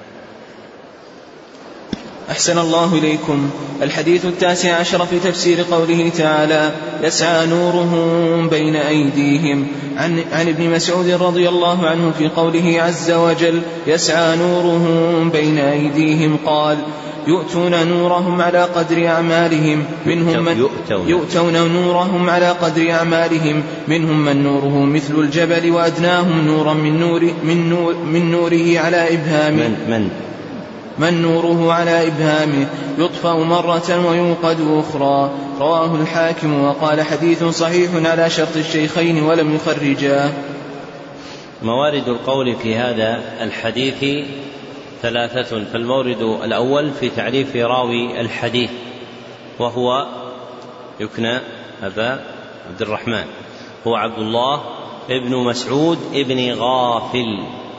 أحسن الله إليكم. الحديث التاسع عشر في تفسير قوله تعالى يسعى نورهم بين أيديهم، عن, عن ابن مسعود رضي الله عنه في قوله عز وجل يسعى نورهم بين أيديهم قال يؤتون نورهم على قدر أعمالهم منهم من يؤتون نورهم على قدر أعمالهم منهم من نوره مثل الجبل وأدناهم نورا من, نور من, نور من نوره على إبهامه من, من من نوره على إبهامه يطفأ مرة ويوقد أخرى. رواه الحاكم وقال حديث صحيح على شرط الشيخين ولم يخرجاه. موارد القول في هذا الحديث ثلاثة. فالمورد الأول في تعريف راوي الحديث، وهو يكنى أبا عبد الرحمن، هو عبد الله ابن مسعود ابن غافل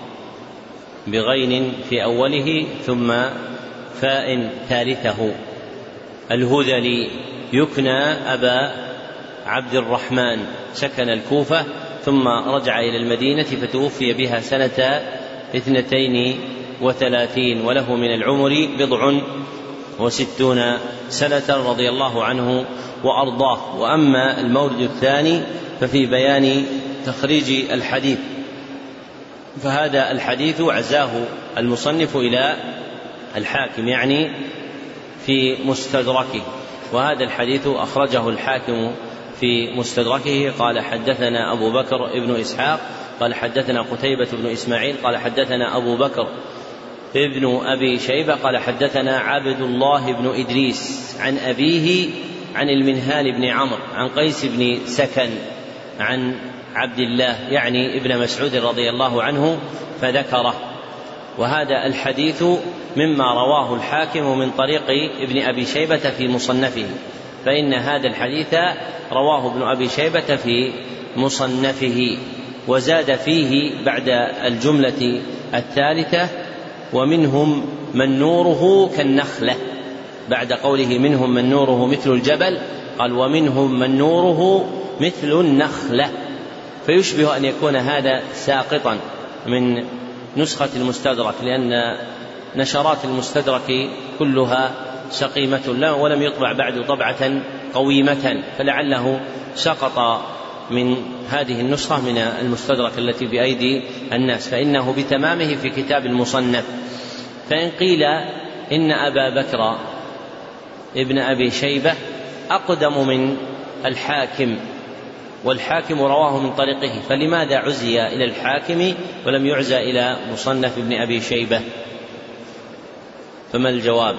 بغين في أوله ثم فاء ثالثه، الهذلي يكنى أبا عبد الرحمن، سكن الكوفة ثم رجع إلى المدينة فتوفي بها سنة اثنتين وثلاثين، وله من العمر بضع وستون سنة رضي الله عنه وأرضاه. وأما المورد الثاني ففي بيان تخريج الحديث، فهذا الحديث عزاه المصنف إلى الحاكم يعني في مستدركه، وهذا الحديث أخرجه الحاكم في مستدركه قال حدثنا أبو بكر ابن إسحاق قال حدثنا قتيبة بن إسماعيل قال حدثنا أبو بكر ابن أبي شيبة قال حدثنا عبد الله بن إدريس عن أبيه عن المنهال بن عمرو عن قيس بن سكن عن عبد الله يعني ابن مسعود رضي الله عنه فذكره. وهذا الحديث مما رواه الحاكم من طريق ابن أبي شيبة في مصنفه، فإن هذا الحديث رواه ابن أبي شيبة في مصنفه، وزاد فيه بعد الجملة الثالثة ومنهم من نوره كالنخلة، بعد قوله منهم من نوره مثل الجبل قال ومنهم من نوره مثل النخلة، فيشبه أن يكون هذا ساقطا من نسخة المستدرك، لأن نشرات المستدرك كلها سقيمة له ولم يطبع بعد طبعة قويمة، فلعله سقط من هذه النسخة من المستدرك التي بأيدي الناس، فإنه بتمامه في كتاب المصنف. فإن قيل إن أبا بكر ابن أبي شيبة أقدم من الحاكم والحاكم رواه من طريقه، فلماذا عزي إلى الحاكم ولم يعزى إلى مصنف ابن أبي شيبة؟ فما الجواب؟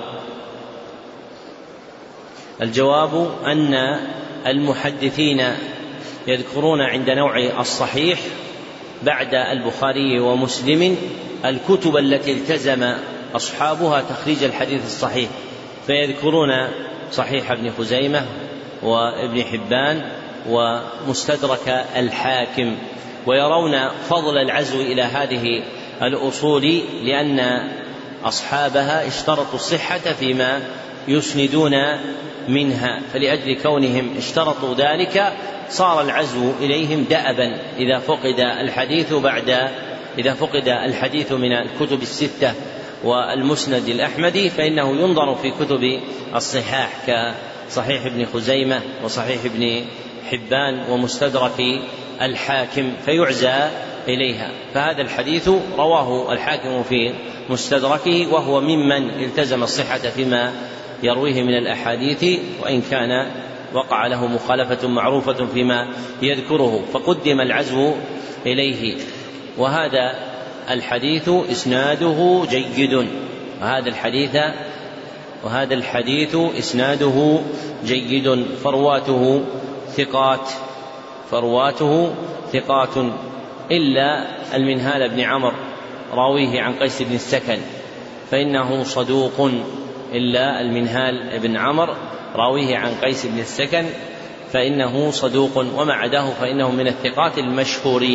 الجواب أن المحدثين يذكرون عند نوع الصحيح بعد البخاري ومسلم الكتب التي التزم أصحابها تخريج الحديث الصحيح، فيذكرون صحيح ابن خزيمة وابن حبان ومستدرك الحاكم، ويرون فضل العزو إلى هذه الأصول لأن أصحابها اشترطوا الصحة فيما يسندون منها، فلأجل كونهم اشترطوا ذلك صار العزو إليهم دأبا إذا فقد الحديث بعد إذا فقد الحديث من الكتب الستة والمسند الأحمدي فإنه ينظر في كتب الصحاح كصحيح ابن خزيمة وصحيح ابن حبان ومستدرك الحاكم فيعزى إليها. فهذا الحديث رواه الحاكم في مستدركه وهو ممن التزم الصحة فيما يرويه من الأحاديث، وإن كان وقع له مخالفة معروفة فيما يذكره فقدم العزو إليه. وهذا الحديث إسناده جيد وهذا الحديث وهذا الحديث إسناده جيد فرواته ثقات فرواته ثقات إلا المنهال بن عمرو راويه عن قيس بن السكن فإنه صدوق إلا المنهال بن عمرو راويه عن قيس بن السكن فإنه صدوق، وما عداه فإنه من الثقات المشهورين.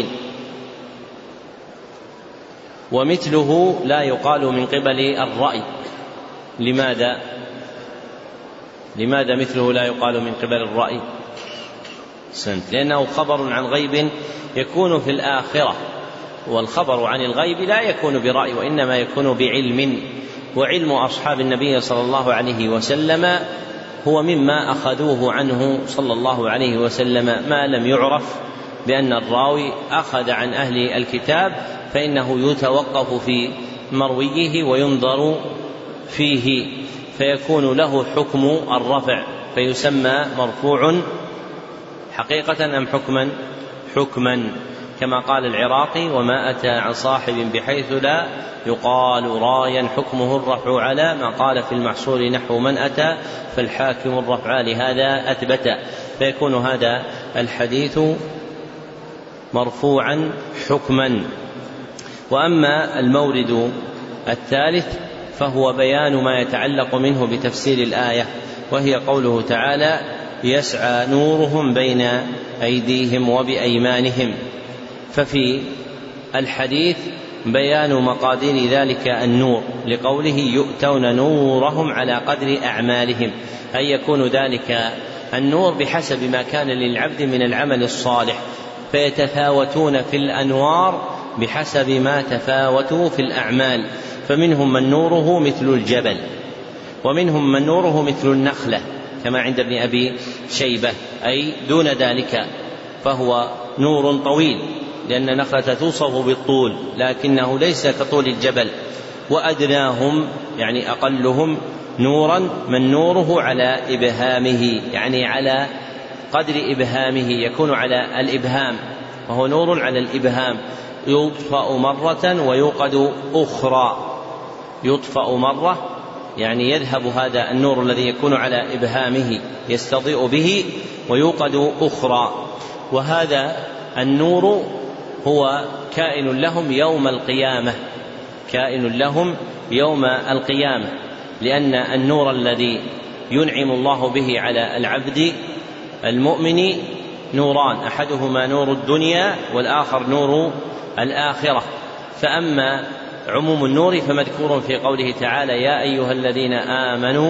ومثله لا يقال من قبل الرأي. لماذا؟ لماذا مثله لا يقال من قبل الرأي؟ سنت. لأنه خبر عن غيب يكون في الآخرة، والخبر عن الغيب لا يكون برأي وإنما يكون بعلم، وعلم أصحاب النبي صلى الله عليه وسلم هو مما أخذوه عنه صلى الله عليه وسلم. ما لم يعرف بأن الراوي أخذ عن أهل الكتاب فإنه يتوقف في مرويه وينظر فيه فيكون له حكم الرفع فيسمى مرفوع حقيقة أم حكما؟ حكما، كما قال العراقي: وما أتى عن صاحب بحيث لا يقال رايا حكمه الرفع على ما قال في المحصول نحو من أتى فالحاكم الرفع لهذا أثبت، فيكون هذا الحديث مرفوعا حكما. وأما المورد الثالث فهو بيان ما يتعلق منه بتفسير الآية، وهي قوله تعالى: يسعى نورهم بين أيديهم وبأيمانهم. ففي الحديث بيان مقادير ذلك النور لقوله: يؤتون نورهم على قدر أعمالهم، أي يكون ذلك النور بحسب ما كان للعبد من العمل الصالح، فيتفاوتون في الأنوار بحسب ما تفاوتوا في الأعمال، فمنهم من نوره مثل الجبل، ومنهم من نوره مثل النخلة كما عند ابن أبي شيبة، أي دون ذلك، فهو نور طويل لأن النخلة توصف بالطول لكنه ليس كطول الجبل. وأدناهم يعني أقلهم نورا من نوره على إبهامه، يعني على قدر إبهامه، يكون على الإبهام، وهو نور على الإبهام، يطفأ مرة ويوقد أخرى. يطفأ مرة يعني يذهب هذا النور الذي يكون على إبهامه يستضيء به، ويوقد أخرى. وهذا النور هو كائن لهم يوم القيامة، كائن لهم يوم القيامة، لأن النور الذي ينعم الله به على العبد المؤمن نوران، أحدهما نور الدنيا والآخر نور الآخرة. فأما عموم النور فمذكور في قوله تعالى: يا أيها الذين آمنوا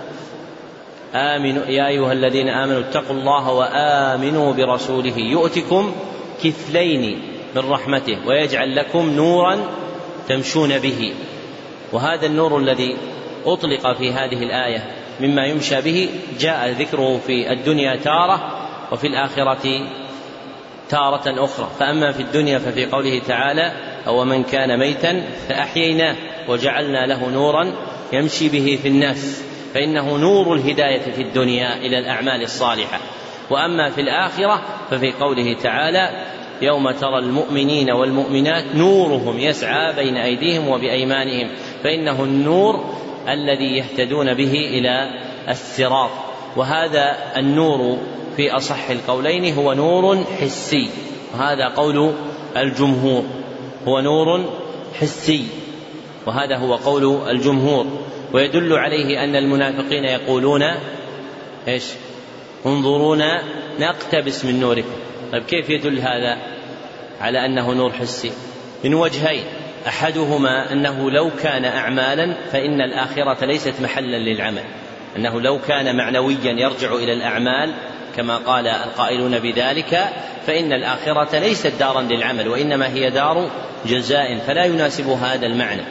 آمنوا يا أيها الذين آمنوا اتقوا الله وآمنوا برسوله يؤتكم كفلين من رحمته ويجعل لكم نورا تمشون به. وهذا النور الذي أطلق في هذه الآية مما يمشى به جاء ذكره في الدنيا تارة وفي الآخرة تارة أخرى. فأما في الدنيا ففي قوله تعالى: أو من كان ميتا فأحييناه وجعلنا له نورا يمشي به في الناس، فإنه نور الهداية في الدنيا إلى الأعمال الصالحة. وأما في الآخرة ففي قوله تعالى: يوم ترى المؤمنين والمؤمنات نورهم يسعى بين أيديهم وبأيمانهم، فإنه النور الذي يهتدون به إلى الصراط. وهذا النور في أصح القولين هو نور حسي، وهذا قول الجمهور، هو نور حسي، وهذا هو قول الجمهور. ويدل عليه أن المنافقين يقولون: إيش؟ انظرونا نقتبس من نوركم. طيب كيف يدل هذا على أنه نور حسي؟ من وجهين: أحدهما أنه لو كان أعمالا فإن الآخرة ليست محلا للعمل، أنه لو كان معنويا يرجع إلى الأعمال كما قال القائلون بذلك فإن الآخرة ليست دارا للعمل وإنما هي دار جزاء، فلا يناسب هذا المعنى.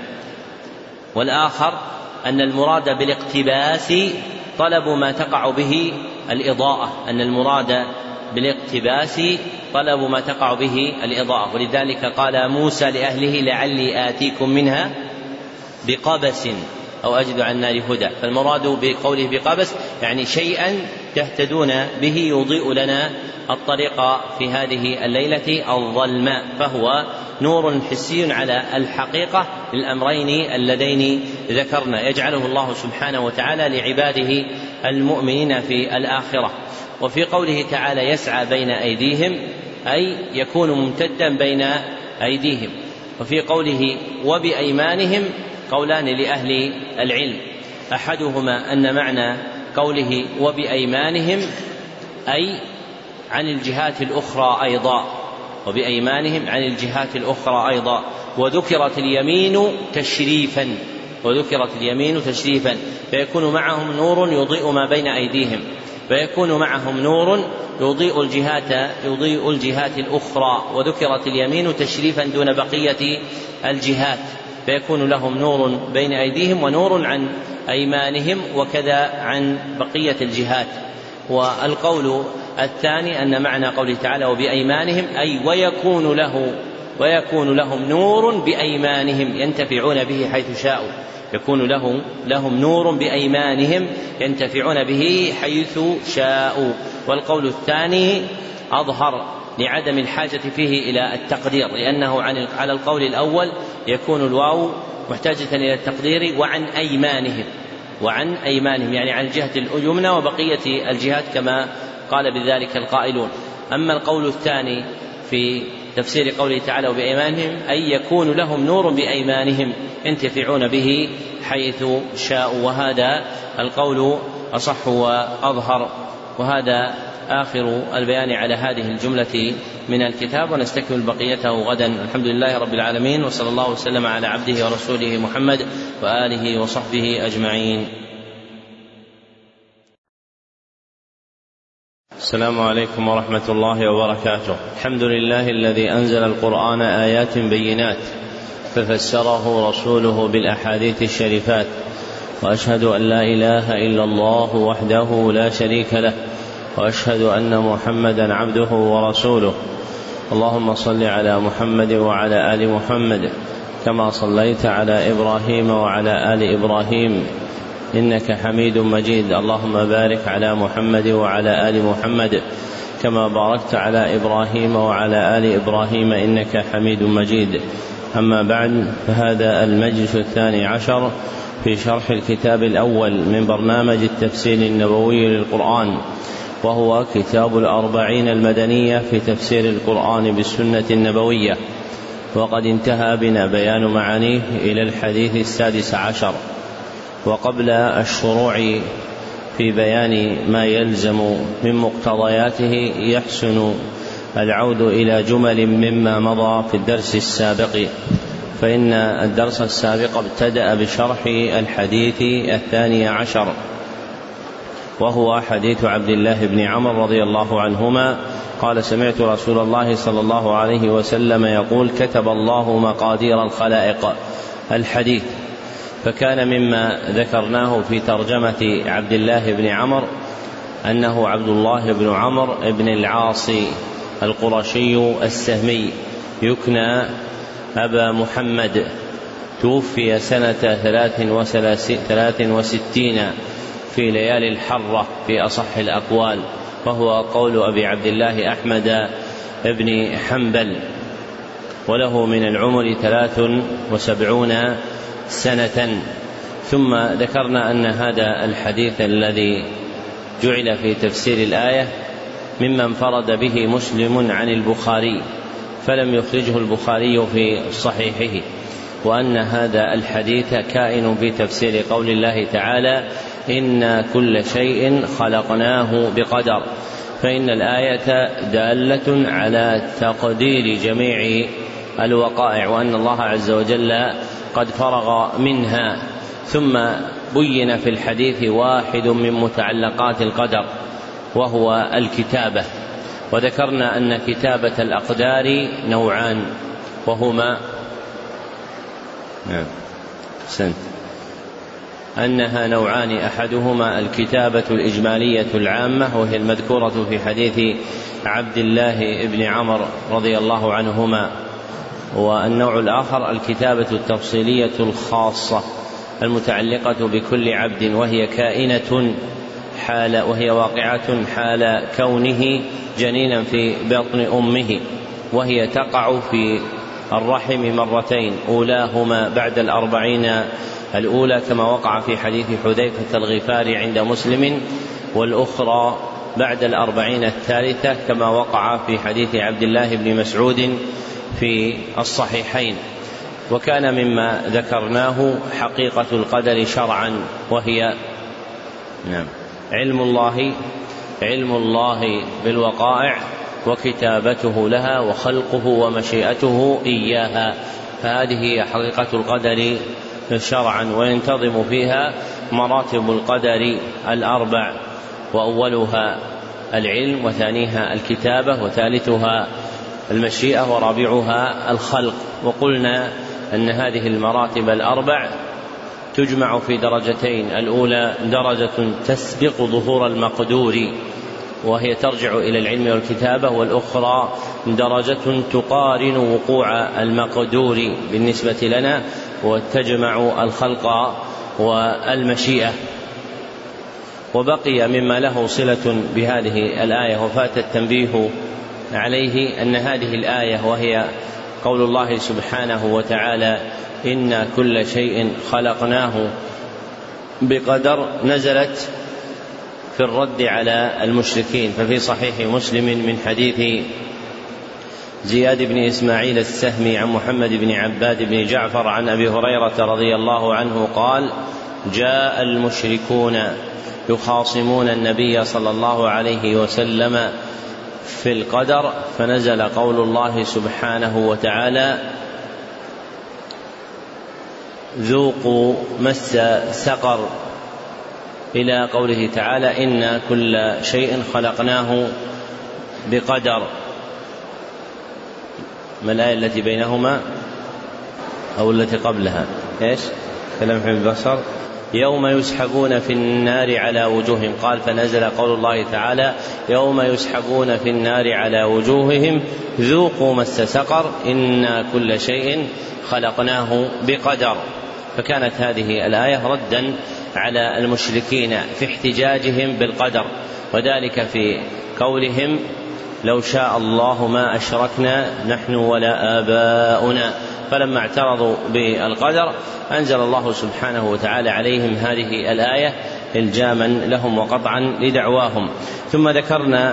والآخر أن المراد بالاقتباس طلب ما تقع به الإضاءة، أن المراد بالاقتباس طلب ما تقع به الإضاءة، ولذلك قال موسى لأهله لعلي آتيكم منها بقبس أو أجد عن النار هدى. فالمراد بقوله بقبس يعني شيئا تهتدون به يضيء لنا الطريق في هذه الليلة الظلماء، فهو نور حسي على الحقيقة للأمرين اللذين ذكرنا يجعله الله سبحانه وتعالى لعباده المؤمنين في الآخرة. وفي قوله تعالى يسعى بين أيديهم أي يكون ممتدا بين أيديهم. وفي قوله وبأيمانهم قولان لأهل العلم، أحدهما أن معنى قوله وبأيمانهم أي عن الجهات الأخرى أيضا، وبأيمانهم عن الجهات الأخرى أيضا، وذكرت اليمين تشريفا وذكرت اليمين تشريفا فيكون معهم نور يضيء ما بين أيديهم، فيكون معهم نور يضيء الجهات يضيء الجهات الأخرى، وذكرت اليمين تشريفا دون بقية الجهات، فيكون لهم نور بين أيديهم ونور عن أيمانهم وكذا عن بقية الجهات. والقول الثاني أن معنى قوله تعالى وبأيمانهم أي ويكون له ويكون لهم نور بأيمانهم ينتفعون به حيث شاءوا، يكون له لهم نور بأيمانهم ينتفعون به حيث شاءوا. والقول الثاني أظهر لعدم الحاجة فيه إلى التقدير، لأنه على القول الأول يكون الواو محتاجة إلى التقدير وعن أيمانهم وعن أيمانهم يعني عن الجهة اليمنى وبقية الجهات كما قال بذلك القائلون. أما القول الثاني في تفسير قوله تعالى وبأيمانهم أي يكون لهم نور بأيمانهم ينتفعون به حيث شاءوا، وهذا القول أصح وأظهر. وهذا آخر البيان على هذه الجملة من الكتاب، ونستكمل بقيته غدا. الحمد لله رب العالمين، وصلى الله وسلم على عبده ورسوله محمد وآله وصحبه أجمعين. السلام عليكم ورحمة الله وبركاته. الحمد لله الذي أنزل القرآن آيات بينات ففسره رسوله بالأحاديث الشريفات، وأشهد أن لا إله إلا الله وحده لا شريك له، وأشهد أن محمدا عبده ورسوله. اللهم صل على محمد وعلى آل محمد كما صليت على إبراهيم وعلى آل إبراهيم إنك حميد مجيد. اللهم بارك على محمد وعلى آل محمد كما باركت على إبراهيم وعلى آل إبراهيم إنك حميد مجيد. أما بعد، فهذا المجلس الثاني عشر في شرح الكتاب الأول من برنامج التفسير النبوي للقرآن، وهو كتاب الأربعين المدنية في تفسير القرآن بالسنة النبوية، وقد انتهى بنا بيان معانيه إلى الحديث السادس عشر. وقبل الشروع في بيان ما يلزم من مقتضياته يحسن العود إلى جمل مما مضى في الدرس السابق، فإن الدرس السابق ابتدأ بشرح الحديث الثاني عشر، وهو حديث عبد الله بن عمرو رضي الله عنهما قال سمعت رسول الله صلى الله عليه وسلم يقول كتب الله مقادير الخلائق الحديث. فكان مما ذكرناه في ترجمة عبد الله بن عمرو أنه عبد الله بن عمرو بن العاص القرشي السهمي يكنى أبا محمد، توفي سنة ثلاث وستين في ليالي الحرة في أصح الأقوال، وهو قول أبي عبد الله أحمد بن حنبل، وله من العمر ثلاث وسبعون سنة. ثم ذكرنا أن هذا الحديث الذي جعل في تفسير الآية مما انفرد به مسلم عن البخاري فلم يخرجه البخاري في صحيحه، وأن هذا الحديث كائن في تفسير قول الله تعالى إن كل شيء خلقناه بقدر، فإن الآية دالة على تقدير جميع الوقائع، وأن الله عز وجل قد فرغ منها، ثم بين في الحديث واحد من متعلقات القدر وهو الكتابة، وذكرنا أن كتابة الأقدار نوعان وهما نعم سنت أنها نوعان، أحدهما الكتابة الإجمالية العامة وهي المذكورة في حديث عبد الله بن عمر رضي الله عنهما، والنوع الآخر الكتابة التفصيلية الخاصة المتعلقة بكل عبد وهي كائنة حال وهي واقعة حال كونه جنينا في بطن أمه، وهي تقع في الرحم مرتين، أولاهما بعد الأربعين الأولى كما وقع في حديث حذيفة الغفاري عند مسلم، والأخرى بعد الأربعين الثالثة كما وقع في حديث عبد الله بن مسعود في الصحيحين. وكان مما ذكرناه حقيقة القدر شرعا وهي نعم علم الله علم الله بالوقائع وكتابته لها وخلقه ومشيئته إياها، فهذه هي حقيقة القدر شرعا، وينتظم فيها مراتب القدر الأربع، وأولها العلم، وثانيها الكتابة، وثالثها المشيئة، ورابعها الخلق. وقلنا أن هذه المراتب الأربع تجمع في درجتين، الأولى درجة تسبق ظهور المقدور وهي ترجع إلى العلم والكتابة، والأخرى درجة تقارن وقوع المقدور بالنسبة لنا وتجمع الخلق والمشيئة. وبقي مما له صلة بهذه الآية وفات التنبيه عليه أن هذه الآية وهي قول الله سبحانه وتعالى إنا كل شيء خلقناه بقدر نزلت في الرد على المشركين، ففي صحيح مسلم من حديث زياد بن إسماعيل السهمي عن محمد بن عباد بن جعفر عن أبي هريرة رضي الله عنه قال جاء المشركون يخاصمون النبي صلى الله عليه وسلم في القدر، فنزل قول الله سبحانه وتعالى ذوقوا مس سقر إلى قوله تعالى إنا كل شيء خلقناه بقدر. ما الآية التي بينهما أو التي قبلها إيش؟ كلام حين البصر يوم يسحبون في النار على وجوههم، قال فنزل قول الله تعالى يوم يسحبون في النار على وجوههم ذوقوا مس سقر إنا كل شيء خلقناه بقدر. فكانت هذه الآية ردا على المشركين في احتجاجهم بالقدر، وذلك في قولهم لو شاء الله ما أشركنا نحن ولا آباؤنا، فلما اعترضوا بالقدر أنزل الله سبحانه وتعالى عليهم هذه الآية إلجاما لهم وقطعا لدعواهم. ثم ذكرنا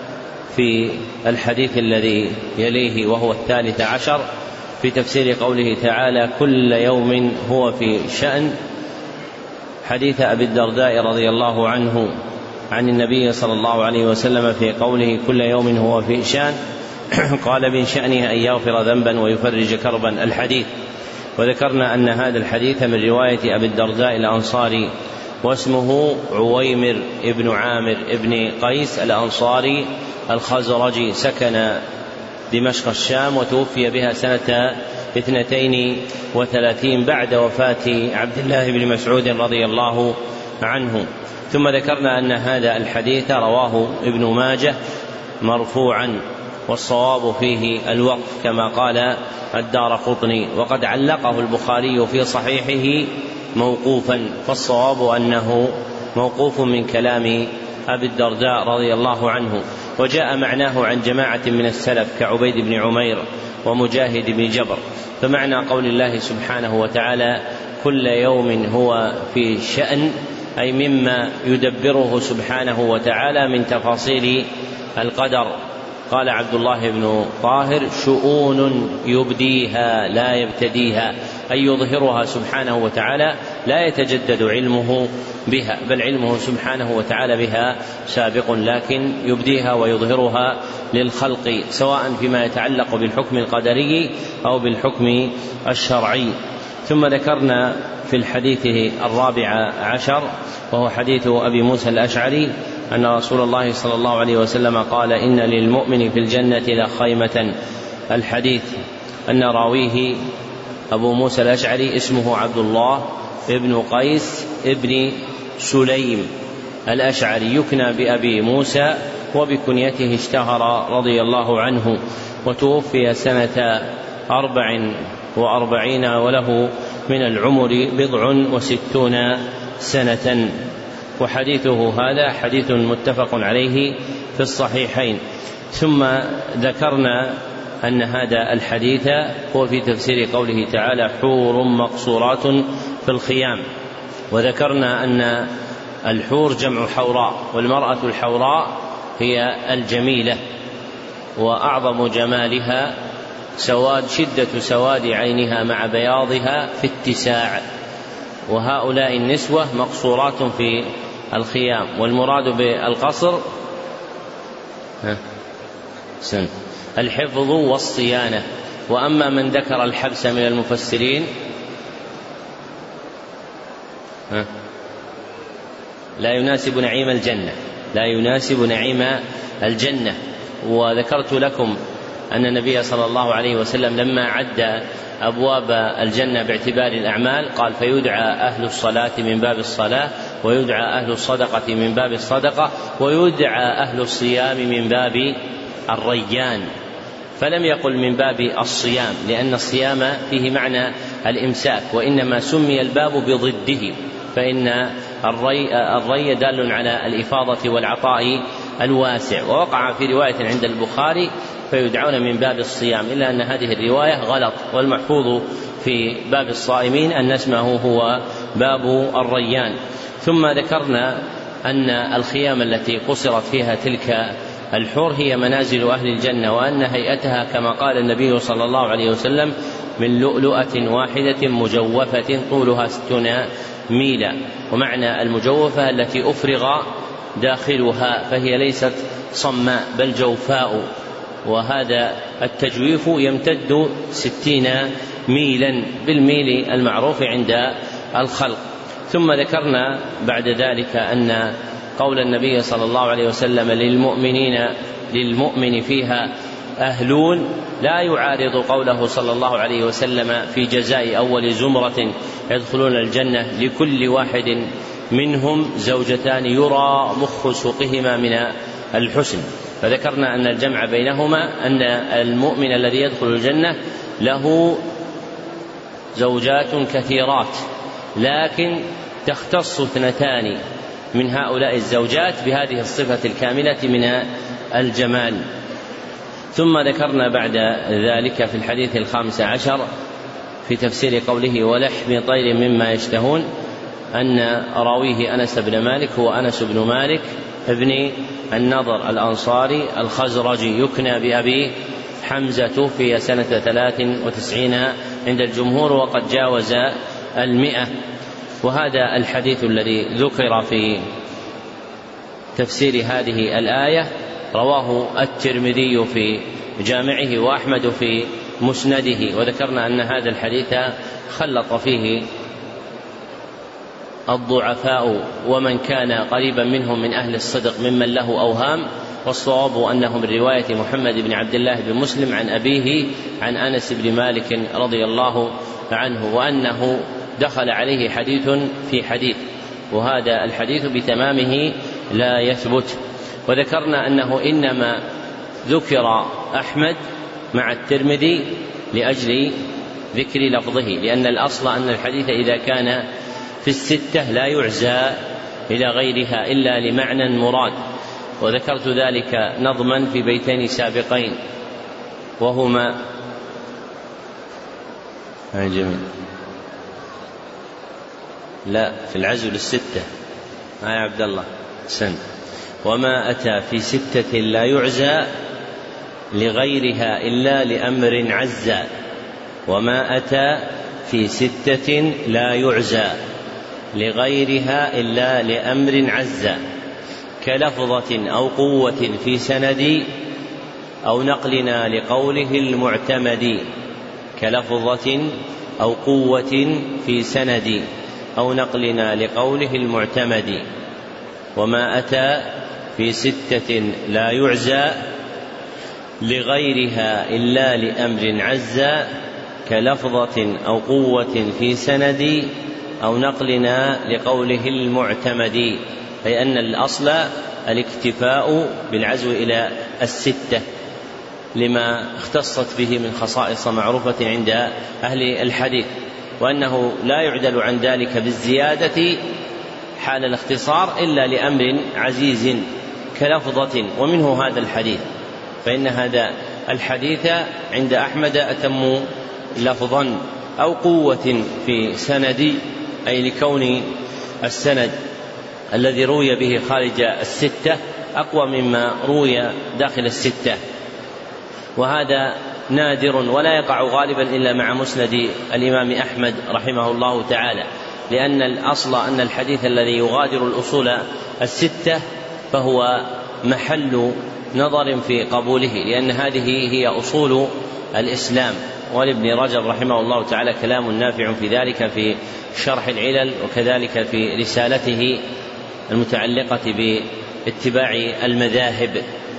في الحديث الذي يليه وهو الثالث عشر في تفسير قوله تعالى كل يوم هو في شأن حديث أبي الدرداء رضي الله عنه عن النبي صلى الله عليه وسلم في قوله كل يوم هو في شأن قال من شأنه أن يغفر ذنبا ويفرج كربا الحديث. وذكرنا أن هذا الحديث من رواية أبي الدرداء الأنصاري واسمه عويمر ابن عامر ابن قيس الأنصاري الخزرجي، سكن دمشق الشام وتوفي بها سنة اثنتين وثلاثين بعد وفاة عبد الله بن مسعود رضي الله عنه. ثم ذكرنا أن هذا الحديث رواه ابن ماجه مرفوعا، والصواب فيه الوقف كما قال الدارقطني، وقد علقه البخاري في صحيحه موقوفا، فالصواب أنه موقوف من كلام أبي الدرداء رضي الله عنه. وجاء معناه عن جماعة من السلف كعبيد بن عمير ومجاهد بن جبر. فمعنى قول الله سبحانه وتعالى كل يوم هو في شأن أي مما يدبره سبحانه وتعالى من تفاصيل القدر. قال عبد الله بن طاهر شؤون يبديها لا يبتديها، أي يظهرها سبحانه وتعالى لا يتجدد علمه بها، بل علمه سبحانه وتعالى بها سابق، لكن يبديها ويظهرها للخلق سواء فيما يتعلق بالحكم القدري أو بالحكم الشرعي. ثم ذكرنا في الحديث الرابع عشر وهو حديث أبي موسى الأشعري أن رسول الله صلى الله عليه وسلم قال إن للمؤمن في الجنة لخيمة. الحديث أن راويه أبو موسى الأشعري اسمه عبد الله ابن قيس ابن سليم الأشعري يكنى بأبي موسى وبكنيته اشتهر رضي الله عنه، وتوفي سنة أربع وأربعين وله من العمر بضع وستون سنة. وحديثه هذا حديث متفق عليه في الصحيحين. ثم ذكرنا أن هذا الحديث هو في تفسير قوله تعالى حور مقصورات في الخيام، وذكرنا أن الحور جمع حوراء، والمرأة الحوراء هي الجميلة، وأعظم جمالها سواد شدة سواد عينها مع بياضها في اتساع، وهؤلاء النسوة مقصورات في الخيام. والمراد بالقصر سن الحفظ والصيانة. وأما من ذكر الحبس من المفسرين لا يناسب نعيم الجنة، لا يناسب نعيم الجنة. وذكرت لكم أن النبي صلى الله عليه وسلم لما عد أبواب الجنة باعتبار الأعمال قال فيدعى أهل الصلاة من باب الصلاة، ويدعى أهل الصدقة من باب الصدقة، ويدعى أهل الصيام من باب الريان، فلم يقل من باب الصيام لأن الصيام فيه معنى الإمساك، وإنما سمي الباب بضده، فإن الري, الري دال على الإفاضة والعطاء الواسع. ووقع في رواية عند البخاري فيدعون من باب الصيام، إلا أن هذه الرواية غلط، والمحفوظ في باب الصائمين أن اسمه هو باب الريان. ثم ذكرنا أن الخيام التي قصرت فيها تلك الحور هي منازل أهل الجنة، وأن هيئتها كما قال النبي صلى الله عليه وسلم من لؤلؤة واحدة مجوفة طولها ستون ميلا. ومعنى المجوفة التي أفرغ داخلها، فهي ليست صماء بل جوفاء، وهذا التجويف يمتد ستين ميلا بالميل المعروف عند الخلق. ثم ذكرنا بعد ذلك أن قول النبي صلى الله عليه وسلم للمؤمنين للمؤمن فيها أهلون لا يعارض قوله صلى الله عليه وسلم في جزاء أول زمرة يدخلون الجنة لكل واحد منهم زوجتان يرى مخ سوقهما من الحسن. فذكرنا أن الجمع بينهما أن المؤمن الذي يدخل الجنة له زوجات كثيرات، لكن تختص اثنتان من هؤلاء الزوجات بهذه الصفة الكاملة من الجمال. ثم ذكرنا بعد ذلك في الحديث الخامس عشر في تفسير قوله ولحم طير مما يشتهون أن راويه أنس بن مالك هو أنس بن مالك ابن النضر الأنصاري الخزرجي يكنى بأبي حمزة في سنة ثلاث وتسعين عند الجمهور، وقد جاوز المئة. وهذا الحديث الذي ذكر في تفسير هذه الآية رواه الترمذي في جامعه وأحمد في مسنده. وذكرنا أن هذا الحديث خلط فيه الضعفاء ومن كان قريبا منهم من أهل الصدق ممن له أوهام، والصواب أنه من رواية محمد بن عبد الله بن مسلم عن أبيه عن أنس بن مالك رضي الله عنه، وأنه دخل عليه حديث في حديث، وهذا الحديث بتمامه لا يثبت. وذكرنا أنه إنما ذكر أحمد مع الترمذي لأجل ذكر لفظه، لأن الأصل أن الحديث إذا كان في الستة لا يعزى إلى غيرها إلا لمعنى مراد. وذكرت ذلك نظما في بيتين سابقين وهما جميل لا في العزل الستة يا عبد الله سن وما أتى في ستة لا يعزى لغيرها إلا لأمر عزى، وما أتى في ستة لا يعزى لغيرها إلا لأمر عزى، كلفظة أو قوة في سند أو نقلنا لقوله المعتمد، كلفظة أو قوة في سند أو نقلنا لقوله المعتمد. وما أتى في ستة لا يعزى لغيرها إلا لأمر عزى كلفظة أو قوة في سند أو نقلنا لقوله المعتمد. أي أن الأصل الاكتفاء بالعزو إلى الستة لما اختصت به من خصائص معروفة عند أهل الحديث، وأنه لا يعدل عن ذلك بالزيادة حال الاختصار إلا لأمر عزيز كلفظة. ومنه هذا الحديث، فإن هذا الحديث عند أحمد أتم لفظا أو قوة في سند، أي لكون السند الذي روي به خارج الستة أقوى مما روي داخل الستة، وهذا نادر ولا يقع غالبا إلا مع مسند الإمام أحمد رحمه الله تعالى، لأن الأصل أن الحديث الذي يغادر الأصول الستة فهو محل نظر في قبوله، لأن هذه هي أصول الإسلام. ولابن رجب رحمه الله تعالى كلام نافع في ذلك في شرح العلل، وكذلك في رسالته المتعلقة باتباع المذاهب.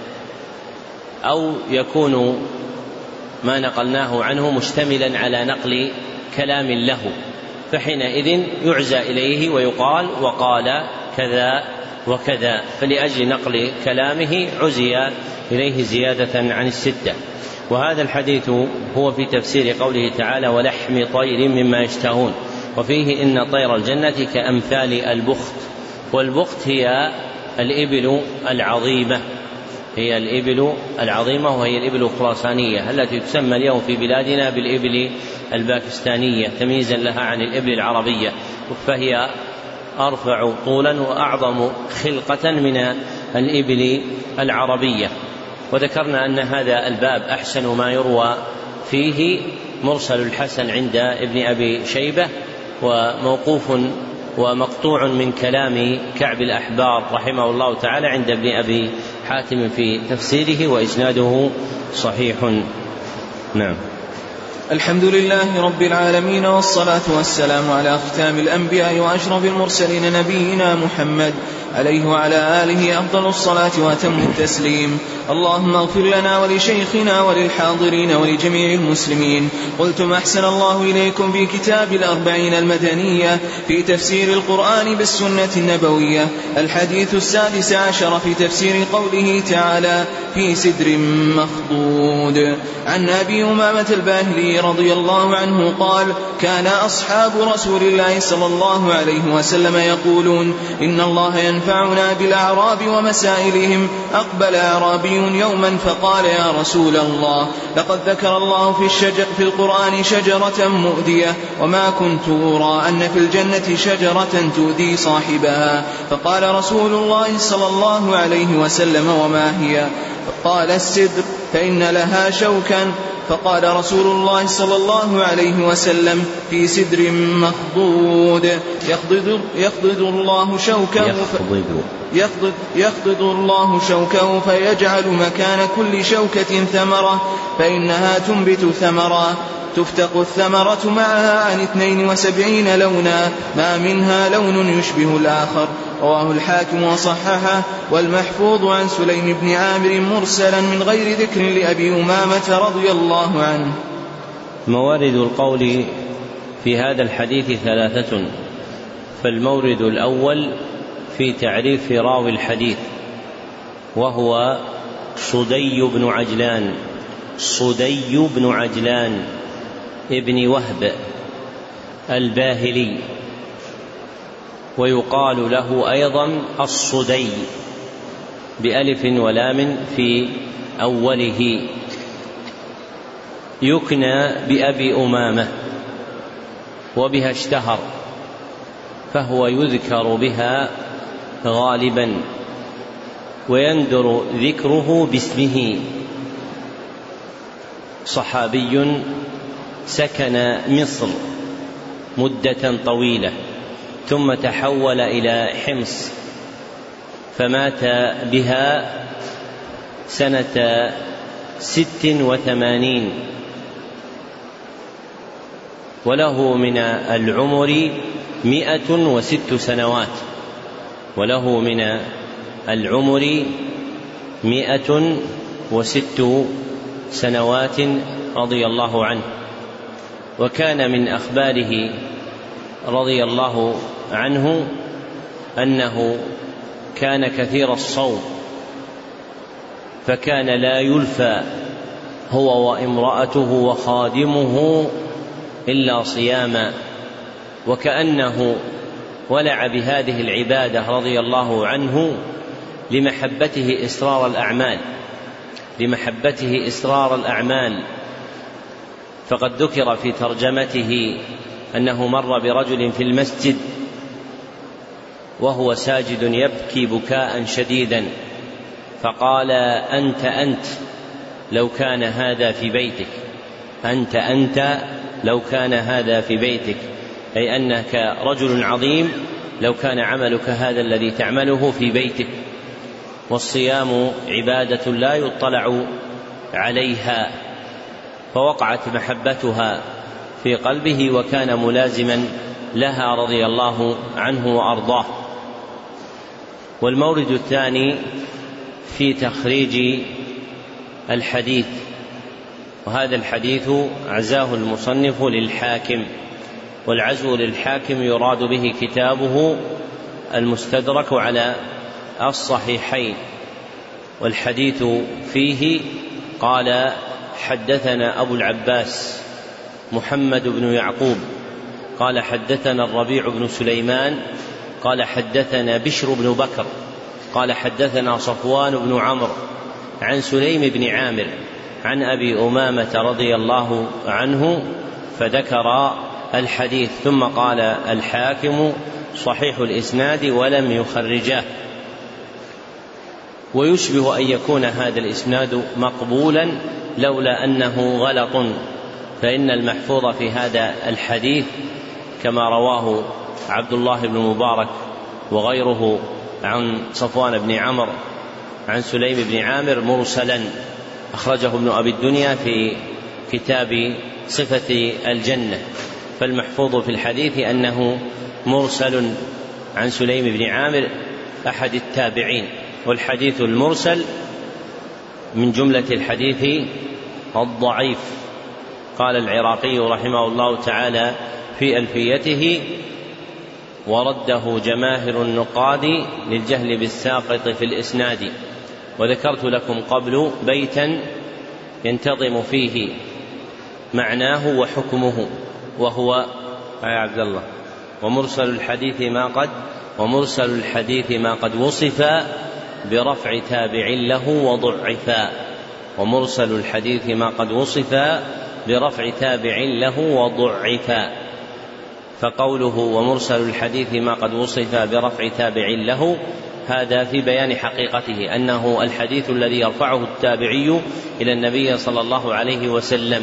أو يكون ما نقلناه عنه مشتملا على نقل كلام له، فحينئذ يعزى إليه ويقال وقال كذا وكذا، فلأجل نقل كلامه عزي إليه زيادة عن الستة. وهذا الحديث هو في تفسير قوله تعالى ولحم طير مما يشتهون، وفيه إن طير الجنة كأمثال البخت. والبخت هي الإبل العظيمة، هي الإبل العظيمة وهي الإبل الخراسانية التي تسمى اليوم في بلادنا بالإبل الباكستانية تمييزا لها عن الإبل العربية، فهي أرفع طولا وأعظم خلقة من الإبل العربية. وذكرنا أن هذا الباب أحسن ما يروى فيه مرسل الحسن عند ابن أبي شيبة، وموقوف ومقطوع من كلام كعب الأحبار رحمه الله تعالى عند ابن أبي حاتم في تفسيره، وإسناده صحيح. نعم. الحمد لله رب العالمين، والصلاة والسلام على ختام الأنبياء وأشرف المرسلين نبينا محمد عليه وعلى آله أفضل الصلاة وأتم التسليم. اللهم اغفر لنا ولشيخنا وللحاضرين ولجميع المسلمين. قلتم أحسن الله إليكم في كتاب الأربعين المدنية في تفسير القرآن بالسنة النبوية الحديث السادس عشر في تفسير قوله تعالى في سدر مخضود. عن أبي أمامة الباهلي رضي الله عنه قال كان أصحاب رسول الله صلى الله عليه وسلم يقولون إن الله ينفعنا بالأعراب ومسائلهم. أقبل أعرابي يوما فقال يا رسول الله لقد ذكر الله في, الشجر في القرآن شجرة مؤذية، وما كنت أرى أن في الجنة شجرة تؤذي صاحبها. فقال رسول الله صلى الله عليه وسلم وما هي؟ فقال السدر فإن لها شوكا. فقال رسول الله صلى الله عليه وسلم في سدر مخضود يخضد, يخضد الله شوكه يخضد, يخضد الله شوكه فيجعل مكان كل شوكة ثمرة، فإنها تنبت ثمرا تفتق الثمرة معها عن اثنين وسبعين لونا ما منها لون يشبه الآخر. رواه الحاكم وصححه. والمحفوظ عن سليم بن عامر مرسلا من غير ذكر لأبي أمامة رضي الله عنه. موارد القول في هذا الحديث ثلاثة. فالمورد الأول في تعريف راوي الحديث، وهو صدي بن عجلان صدي بن عجلان ابن وهب الباهلي، ويقال له أيضا الصدي بألف ولام في أوله. يكنى بأبي أمامة وبها اشتهر، فهو يذكر بها غالبا ويندر ذكره باسمه. صحابي سكن مصر مدة طويلة ثم تحول إلى حمص، فمات بها سنة ست وثمانين وله من العمر مئة وست سنوات وله من العمر مئة وست سنوات رضي الله عنه. وكان من أخباره رضي الله عنه أنه كان كثير الصوم، فكان لا يلفى هو وامرأته وخادمه إلا صياما، وكأنه ولع بهذه العبادة رضي الله عنه لمحبته إسرار الأعمال لمحبته إسرار الأعمال فقد ذكر في ترجمته أنه مر برجل في المسجد وهو ساجد يبكي بكاء شديدا، فقال: أنت أنت لو كان هذا في بيتك أنت أنت لو كان هذا في بيتك، أي أنك رجل عظيم لو كان عملك هذا الذي تعمله في بيتك. والصيام عبادة لا يطلع عليها، فوقعت محبتها في قلبه وكان ملازما لها رضي الله عنه وأرضاه. والمورد الثاني في تخريج الحديث، وهذا الحديث عزاه المصنف للحاكم، والعزو للحاكم يراد به كتابه المستدرك على الصحيحين. والحديث فيه قال: حدثنا أبو العباس محمد بن يعقوب قال حدثنا الربيع بن سليمان قال حدثنا بشر بن بكر قال حدثنا صفوان بن عمرو عن سليم بن عامر عن أبي أمامة رضي الله عنه، فذكر الحديث. ثم قال الحاكم: صحيح الإسناد ولم يخرجاه. ويشبه أن يكون هذا الإسناد مقبولا لولا أنه غلط، فإن المحفوظ في هذا الحديث كما رواه عبد الله بن مبارك وغيره عن صفوان بن عمرو عن سليم بن عامر مرسلا، أخرجه ابن أبي الدنيا في كتاب صفة الجنة. فالمحفوظ في الحديث أنه مرسل عن سليم بن عامر أحد التابعين. والحديث المرسل من جملة الحديث الضعيف. قال العراقي رحمه الله تعالى في ألفيته: ورده جماهر النقاد للجهل بالساقط في الإسناد. وذكرت لكم قبل بيتا ينتظم فيه معناه وحكمه، وهو يا عبد الله: ومرسل الحديث ما قد ومرسل الحديث ما قد وصف برفع تابع له وضعفا. ومرسل الحديث ما قد وصف برفع تابع له وضعفا. فقوله ومرسل الحديث ما قد وصف برفع تابع له هذا في بيان حقيقته، أنه الحديث الذي يرفعه التابعي إلى النبي صلى الله عليه وسلم.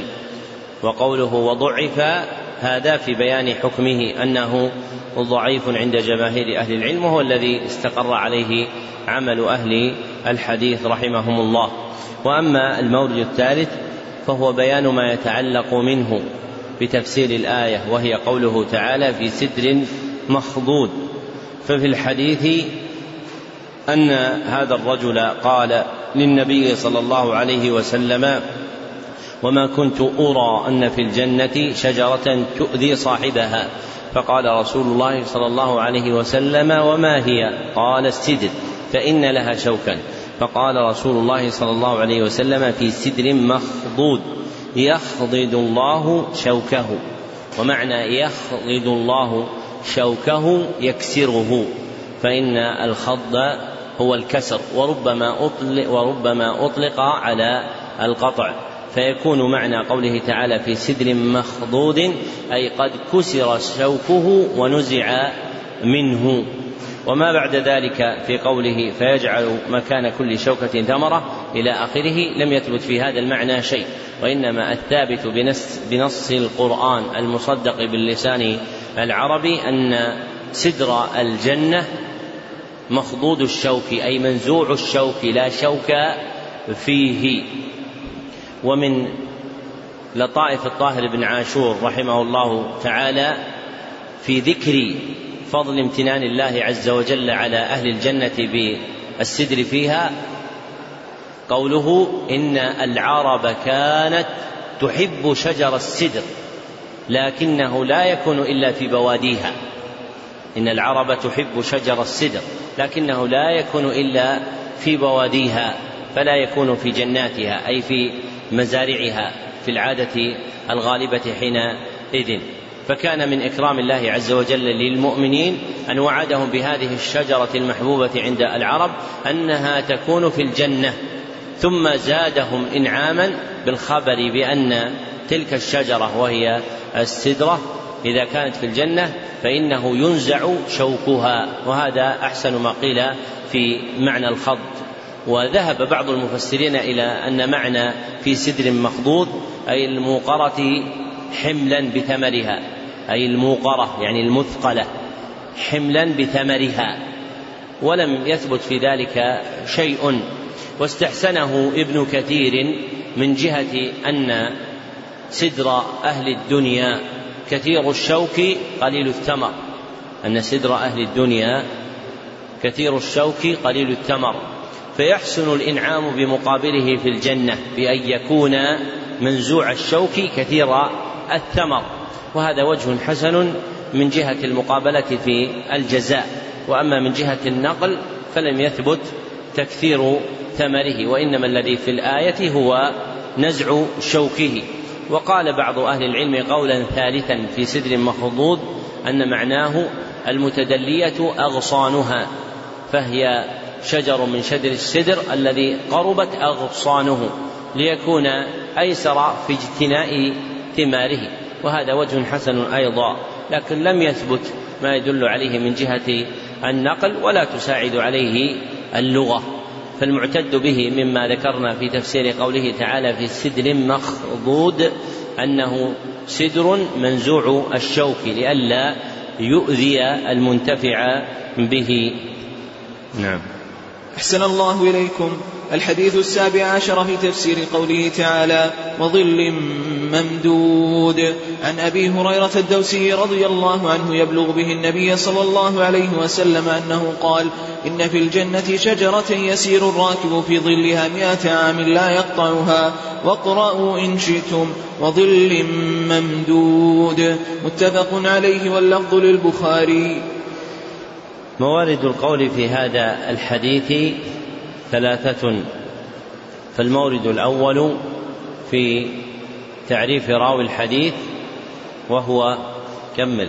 وقوله وضعف هذا في بيان حكمه، أنه ضعيف عند جماهير أهل العلم، وهو الذي استقر عليه عمل أهل الحديث رحمهم الله. وأما المورد الثالث فهو بيان ما يتعلق منه بتفسير الآية، وهي قوله تعالى: في سدر مخضود. ففي الحديث أن هذا الرجل قال للنبي صلى الله عليه وسلم: وما كنت أرى أن في الجنة شجرة تؤذي صاحبها. فقال رسول الله صلى الله عليه وسلم: وما هي؟ قال: السدر فإن لها شوكا. فقال رسول الله صلى الله عليه وسلم: في سدر مخضود يخضد الله شوكه. ومعنى يخضد الله شوكه يكسره، فإن الخض هو الكسر، وربما أطلق, وربما أطلق على القطع، فيكون معنى قوله تعالى في سدر مخضود أي قد كسر شوكه ونزع منه. وما بعد ذلك في قوله فيجعل مكان كل شوكة ثمرة إلى آخره لم يثبت في هذا المعنى شيء، وإنما الثابت بنص, بنص القرآن المصدق باللسان العربي أن سدر الجنة مخضود الشوك أي منزوع الشوك لا شوك فيه. ومن لطائف الطاهر بن عاشور رحمه الله تعالى في ذكر فضل امتنان الله عز وجل على أهل الجنة بالسدر فيها قوله: إن العرب كانت تحب شجر السدر لكنه لا يكون إلا في بواديها. إن العرب تحب شجر السدر لكنه لا يكون إلا في بواديها، فلا يكون في جناتها أي في مزارعها في العادة الغالبة حينئذ. فكان من إكرام الله عز وجل للمؤمنين أن وعدهم بهذه الشجرة المحبوبة عند العرب أنها تكون في الجنة، ثم زادهم إنعاما بالخبر بأن تلك الشجرة وهي السدرة إذا كانت في الجنة فإنه ينزع شوكها، وهذا أحسن ما قيل في معنى الخض. وذهب بعض المفسرين إلى أن معنى في سدر مخضود أي الموقرة حملا بثمرها، أي الموقرة يعني المثقلة حملا بثمرها، ولم يثبت في ذلك شيء. واستحسنه ابن كثير من جهة أن سدر أهل الدنيا كثير الشوك قليل الثمر، أن سدر أهل الدنيا كثير الشوك قليل الثمر، فيحسن الإنعام بمقابله في الجنة بأن يكون منزوع الشوك كثير الثمر، وهذا وجه حسن من جهة المقابلة في الجزاء. وأما من جهة النقل فلم يثبت تكثير ثمره، وإنما الذي في الآية هو نزع شوكه. وقال بعض أهل العلم قولا ثالثا في سدر مخضود أن معناه المتدلية أغصانها، فهي شجر من شجر السدر الذي قربت أغصانه ليكون أيسر في اجتناء ثماره، وهذا وجه حسن أيضا، لكن لم يثبت ما يدل عليه من جهة النقل ولا تساعد عليه اللغة. فالمعتد به مما ذكرنا في تفسير قوله تعالى في سدر مخضود أنه سدر منزوع الشوك لئلا يؤذي المنتفع به. نعم. أحسن الله إليكم. الحديث السابع عشر في تفسير قوله تعالى وظل ممدود. عن أبي هريرة الدوسي رضي الله عنه يبلغ به النبي صلى الله عليه وسلم أنه قال إن في الجنة شجرة يسير الراكب في ظلها مئة عام لا يقطعها، واقرأوا إن شئتم وظل ممدود. متفق عليه واللفظ للبخاري. موارد القول في هذا الحديث ثلاثة، فالمورد الأول في تعريف راوي الحديث وهو كمل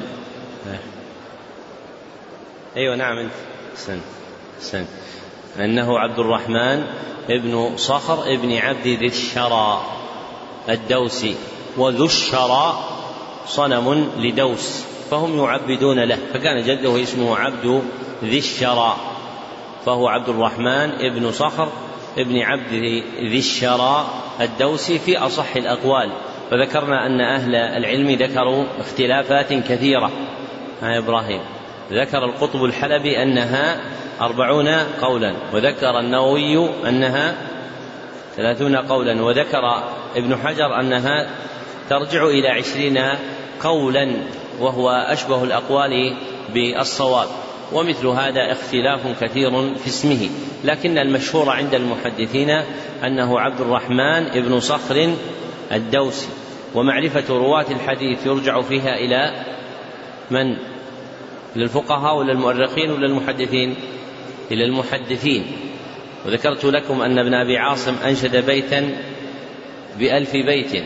أيوة نعم أنت سن سن أنه عبد الرحمن ابن صخر ابن عبد ذي الشرى الدوسي، وذو الشرى صنم لدوس فهم يعبدون له، فكان جده اسمه عبد ذي الشرى، فهو عبد الرحمن ابن صخر ابن عبد ذي الشرى الدوسي في أصح الأقوال. فذكرنا أن أهل العلم ذكروا اختلافات كثيرة. ها إبراهيم ذكر القطب الحلبي أنها أربعون قولا، وذكر النووي أنها ثلاثون قولا، وذكر ابن حجر أنها ترجع إلى عشرين قولا، وهو أشبه الأقوال بالصواب. ومثل هذا اختلاف كثير في اسمه، لكن المشهور عند المحدثين أنه عبد الرحمن ابن صخر الدوسي. ومعرفة رواة الحديث يرجع فيها إلى من؟ للفقهاء ولا المؤرخين ولا المحدثين؟ إلى المحدثين. وذكرت لكم أن ابن أبي عاصم أنشد بيتا بألف بيت،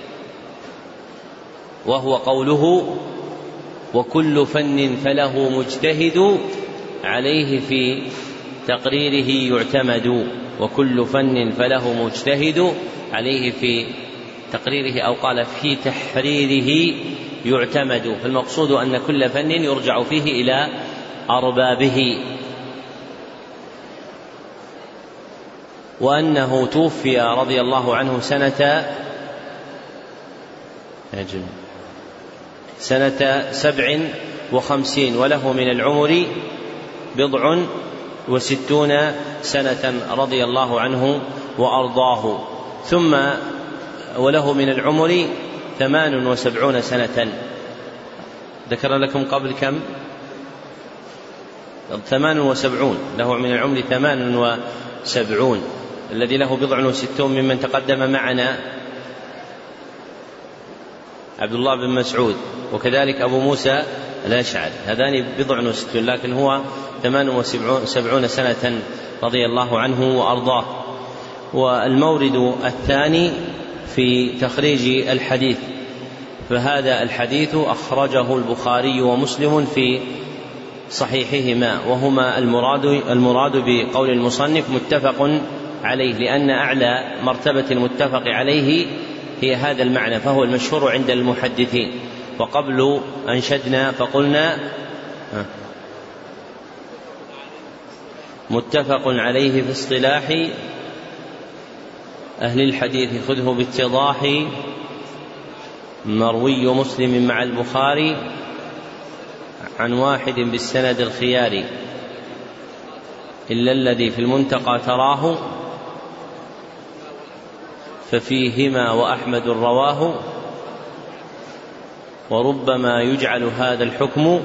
وهو قوله وكل فن فله مجتهد عليه في تقريره يعتمد. وكل فن فله مجتهد عليه في تقريره، أو قال في تحريره يعتمد. فالمقصود أن كل فن يرجع فيه إلى أربابه. وأنه توفي رضي الله عنه سنة سنة سبع وخمسين، وله من العمر بضع وستون سنة رضي الله عنه وأرضاه. ثم وله من العمر ثمان وسبعون سنة. ذكر لكم قبل كم؟ ثمان وسبعون، له من العمر ثمان وسبعون. الذي له بضع وستون ممن تقدم معنا عبد الله بن مسعود، وكذلك أبو موسى الأشعري، هذان بضع وستون، لكن هو ثمان وسبعون سنة رضي الله عنه وأرضاه. والمورد الثاني في تخريج الحديث، فهذا الحديث أخرجه البخاري ومسلم في صحيحهما، وهما المراد, المراد بقول المصنف متفق عليه، لأن أعلى مرتبة المتفق عليه هي هذا المعنى، فهو المشهور عند المحدثين. وقبل أنشدنا فقلنا متفق عليه في اصطلاح أهل الحديث، خذه باتضاح مروي مسلم مع البخاري عن واحد بالسند الخيار، إلا الذي في المنتقى تراه ففيهما وأحمد رواه، وربما يجعل هذا الحكم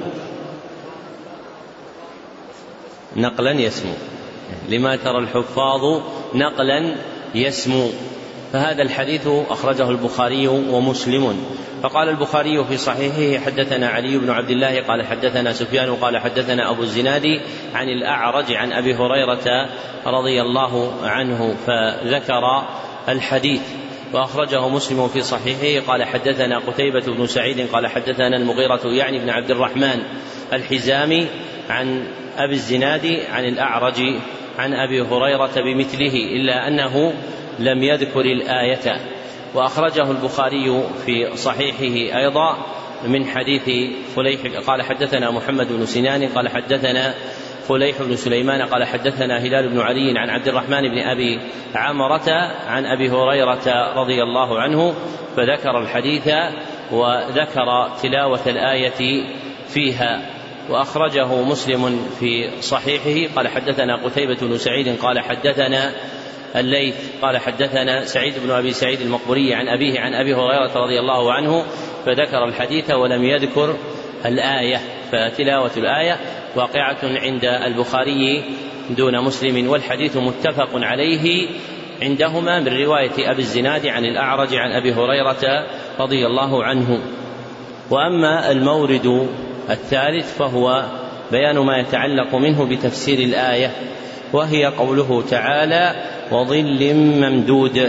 نقلا يسمو، لما ترى الحفاظ نقلا يسمو. فهذا الحديث أخرجه البخاري ومسلم. فقال البخاري في صحيحه حدثنا علي بن عبد الله قال حدثنا سفيان قال حدثنا أبو الزناد عن الأعرج عن أبي هريرة رضي الله عنه، فذكر الحديث. وأخرجه مسلم في صحيحه قال حدثنا قتيبة بن سعيد قال حدثنا المغيرة يعني بن عبد الرحمن الحزامي عن أبي الزناد عن الأعرج عن أبي هريرة بمثله، إلا أنه لم يذكر الآية. وأخرجه البخاري في صحيحه أيضا من حديث فليح قال حدثنا محمد بن سنان قال حدثنا فليح بن سليمان قال حدثنا هلال بن علي عن عبد الرحمن بن أبي عمرة عن أبي هريرة رضي الله عنه، فذكر الحديث وذكر تلاوة الآية فيها. وأخرجه مسلم في صحيحه قال حدثنا قتيبة بن سعيد قال حدثنا الليث قال حدثنا سعيد بن أبي سعيد المقبري عن أبيه عن أبي هريرة رضي الله عنه، فذكر الحديث ولم يذكر الآية. فتلاوة الآية واقعة عند البخاري دون مسلم، والحديث متفق عليه عندهما من رواية أبي الزناد عن الأعرج عن أبي هريرة رضي الله عنه. وأما المورد الثالث فهو بيان ما يتعلق منه بتفسير الآية، وهي قوله تعالى وظل ممدود.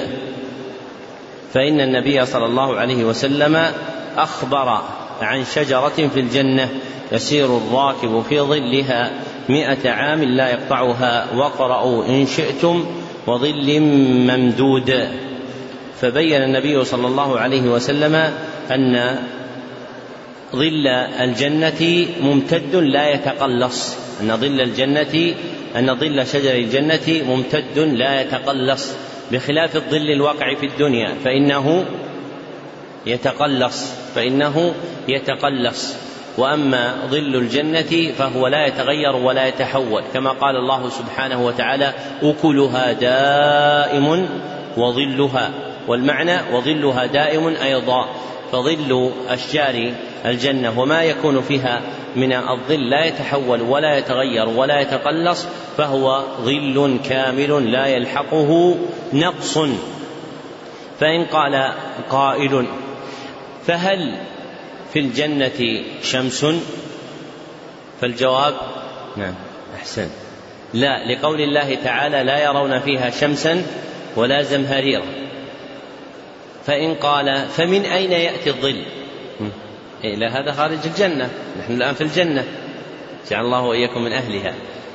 فإن النبي صلى الله عليه وسلم أخبر عن شجرة في الجنة يسير الراكب في ظلها مئة عام لا يقطعها، وقرأوا إن شئتم وظل ممدود. فبين النبي صلى الله عليه وسلم أن ظل الجنة ممتد لا يتقلص، أن ظل الجنة أن ظل شجر الجنة ممتد لا يتقلص، بخلاف الظل الواقع في الدنيا فإنه يتقلص فإنه يتقلص وأما ظل الجنة فهو لا يتغير ولا يتحول، كما قال الله سبحانه وتعالى أكلها دائم وظلها، والمعنى وظلها دائم أيضا. فظل أشجار الجنة وما يكون فيها من الظل لا يتحول ولا يتغير ولا يتقلص، فهو ظل كامل لا يلحقه نقص. فإن قال قائل فهل في الجنة شمس؟ فالجواب نعم أحسن لا، لقول الله تعالى لا يرون فيها شمسا ولا زمهريرا. فإن قال فمن أين يأتي الظل؟ إلى هذا خارج الجنة، نحن الآن في الجنة جعل الله وإياكم من أهلها.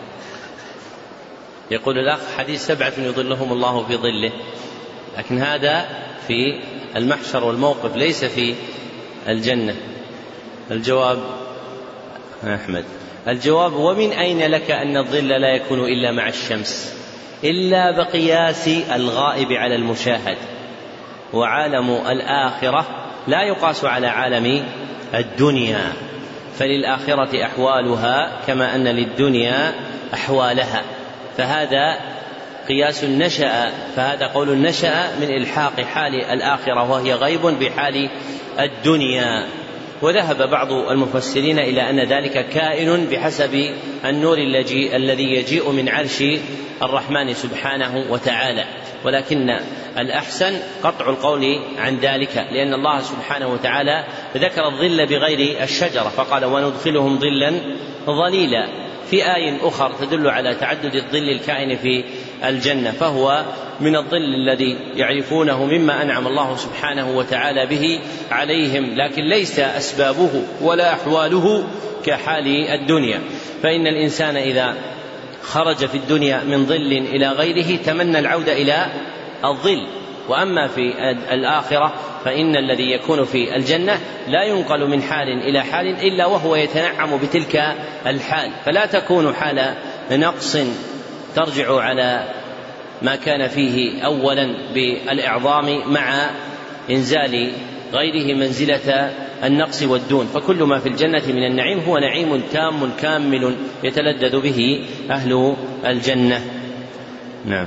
يقول الأخ حديث سبعة يظلهم الله في ظله، لكن هذا في المحشر والموقف ليس في الجنة. الجواب أحمد الجواب ومن أين لك أن الظل لا يكون إلا مع الشمس؟ إلا بقياس الغائب على المشاهد، وعالم الآخرة لا يقاس على عالم الدنيا، فللآخرة أحوالها كما أن للدنيا أحوالها. فهذا قياس نشأ، فهذا قول نشأ من إلحاق حال الآخرة وهي غيب بحال الدنيا. وذهب بعض المفسرين إلى أن ذلك كائن بحسب النور الذي يجيء من عرش الرحمن سبحانه وتعالى، ولكن الأحسن قطع القول عن ذلك، لأن الله سبحانه وتعالى ذكر الظل بغير الشجرة فقال وندخلهم ظلا ظليلا، في آي أخر تدل على تعدد الظل الكائن في الجنة، فهو من الظل الذي يعرفونه مما أنعم الله سبحانه وتعالى به عليهم، لكن ليس أسبابه ولا أحواله كحال الدنيا. فإن الإنسان إذا خرج في الدنيا من ظل إلى غيره تمنى العودة إلى الظل، وأما في الآخرة فإن الذي يكون في الجنة لا ينقل من حال إلى حال إلا وهو يتنعم بتلك الحال، فلا تكون حال نقص ترجع على ما كان فيه أولا بالإعظام مع إنزال غيره منزلة النقص والدون، فكل ما في الجنة من النعيم هو نعيم تام كامل يتلذذ به أهل الجنة. نعم.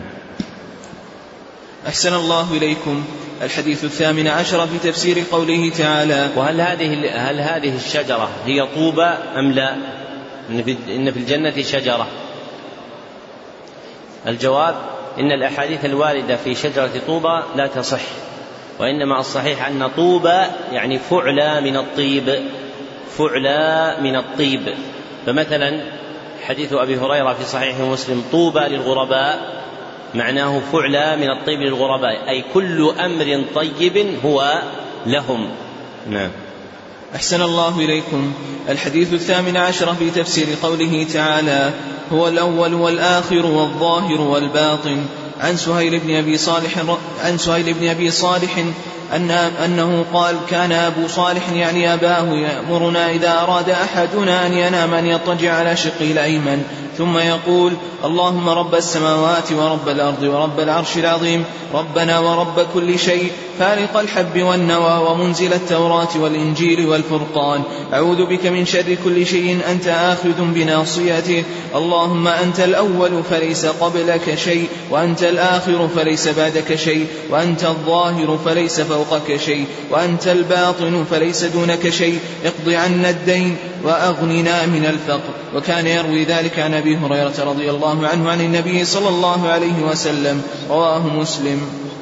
أحسن الله إليكم. الحديث الثامن عشر في تفسير قوله تعالى وهل هذه هل هذه الشجرة هي طوبى أم لا؟ إن في الجنة شجرة. الجواب إن الأحاديث الواردة في شجرة طوبى لا تصح، وإنما الصحيح أن طوبى يعني فعلى من الطيب، فعلى من الطيب. فمثلا حديث أبي هريرة في صحيح مسلم طوبى للغرباء معناه فعلى من الطيب للغرباء، أي كل أمر طيب هو لهم. نعم. أحسن الله إليكم. الحديث الثامن عشر في تفسير قوله تعالى هو الأول والآخر والظاهر والباطن. عن سهيل بن أبي صالح عن سهيل بن أبي صالح أن أنه قال كان أبو صالح يعني أباه يأمرنا إذا أراد أحدنا أن ينام أن يضطجع على شقه الأيمن ثم يقول اللهم رب السماوات ورب الأرض ورب العرش العظيم ربنا ورب كل شيء فالق الحب والنوى ومنزل التوراة والإنجيل والفرقان أعوذ بك من شر كل شيء أنت آخذ بناصيته اللهم أنت الأول فليس قبلك شيء وأنت الآخر فليس بعدك شيء وأنت الظاهر فليس فوقك شيء وأنت الباطن فليس دونك شيء اقض عنا الدين وأغننا من الفقر. وكان يروي ذلك عن أبي هريرة رضي الله عنه عن النبي صلى الله عليه وسلم، رواه مسلم.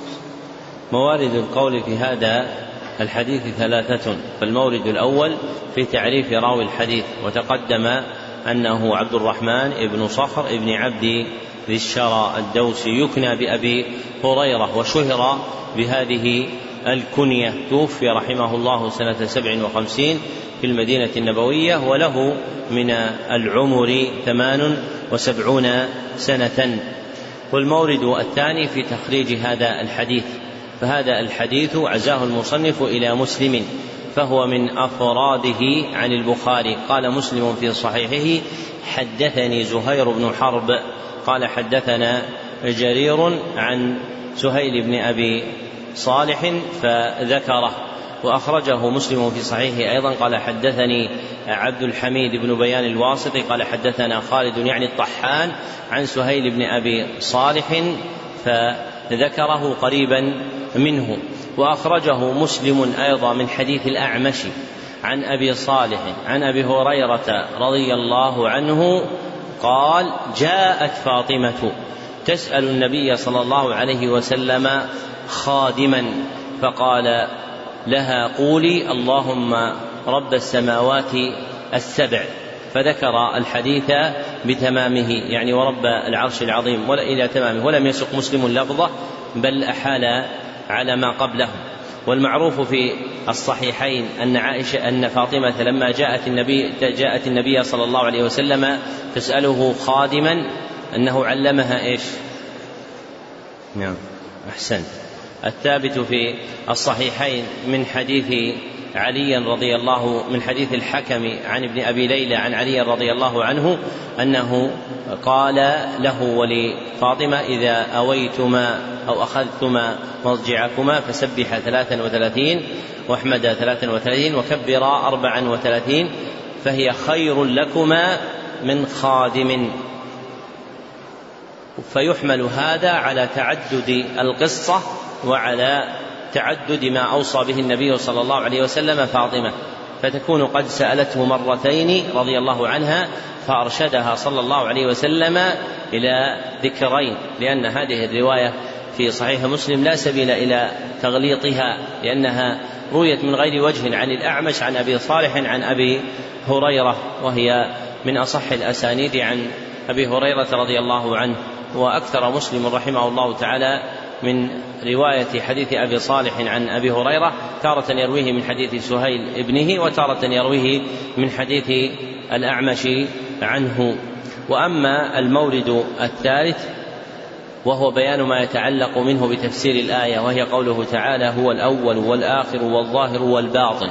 موارد القول في هذا الحديث ثلاثة، فالمورد الأول في تعريف راوي الحديث، وتقدم أنه عبد الرحمن ابن صخر ابن عبد ذي الشرى الدوسي يكنى بأبي هريرة وشهر بهذه الكنية، توفي رحمه الله سنة سبع وخمسين في المدينة النبوية وله من العمر ثمان وسبعون سنة. والمورد الثاني في تخريج هذا الحديث، فهذا الحديث عزاه المصنف إلى مسلم فهو من أفراده عن البخاري. قال مسلم في صحيحه حدثني زهير بن حرب قال حدثنا جرير عن سهيل بن أبي صالح فذكره، وأخرجه مسلم في صحيحه أيضا قال حدثني عبد الحميد بن بيان الواسطي قال حدثنا خالد يعني الطحان عن سهيل بن أبي صالح فذكره قريبا منه. وأخرجه مسلم أيضا من حديث الأعمش عن أبي صالح عن أبي هريرة رضي الله عنه قال جاءت فاطمة تسأل النبي صلى الله عليه وسلم خادما فقال لها قولي اللهم رب السماوات السبع، فذكر الحديث بتمامه يعني ورب العرش العظيم ولا إلى تمامه، ولم يسق مسلم لفظه بل أحال على ما قبله. والمعروف في الصحيحين أن عائشة أن فاطمة لما جاءت النبي جاءت النبي صلى الله عليه وسلم تسأله خادما أنه علمها إيش؟ نعم أحسنت. الثابت في الصحيحين من حديث علي رضي الله من حديث الحكم عن ابن أبي ليلى عن علي رضي الله عنه أنه قال له ولفاطمة إذا أويتما أو أخذتما مضجعكما فسبح ثلاثا وثلاثين واحمد ثلاثا وثلاثين وكبرا أربعا وثلاثين فهي خير لكما من خادم. فيحمل هذا على تعدد القصة وعلى تعدد ما أوصى به النبي صلى الله عليه وسلم فاطمة، فتكون قد سألته مرتين رضي الله عنها فأرشدها صلى الله عليه وسلم إلى ذكرين، لأن هذه الرواية في صحيح مسلم لا سبيل إلى تغليطها، لأنها رويت من غير وجه عن الأعمش عن أبي صالح عن أبي هريرة، وهي من أصح الأسانيد عن أبي هريرة رضي الله عنه. وأكثر مسلم رحمه الله تعالى من رواية حديث أبي صالح عن أبي هريرة، تارة يرويه من حديث سهيل ابنه وتارة يرويه من حديث الأعمش عنه. وأما المورد الثالث وهو بيان ما يتعلق منه بتفسير الآية، وهي قوله تعالى هو الأول والآخر والظاهر والباطن،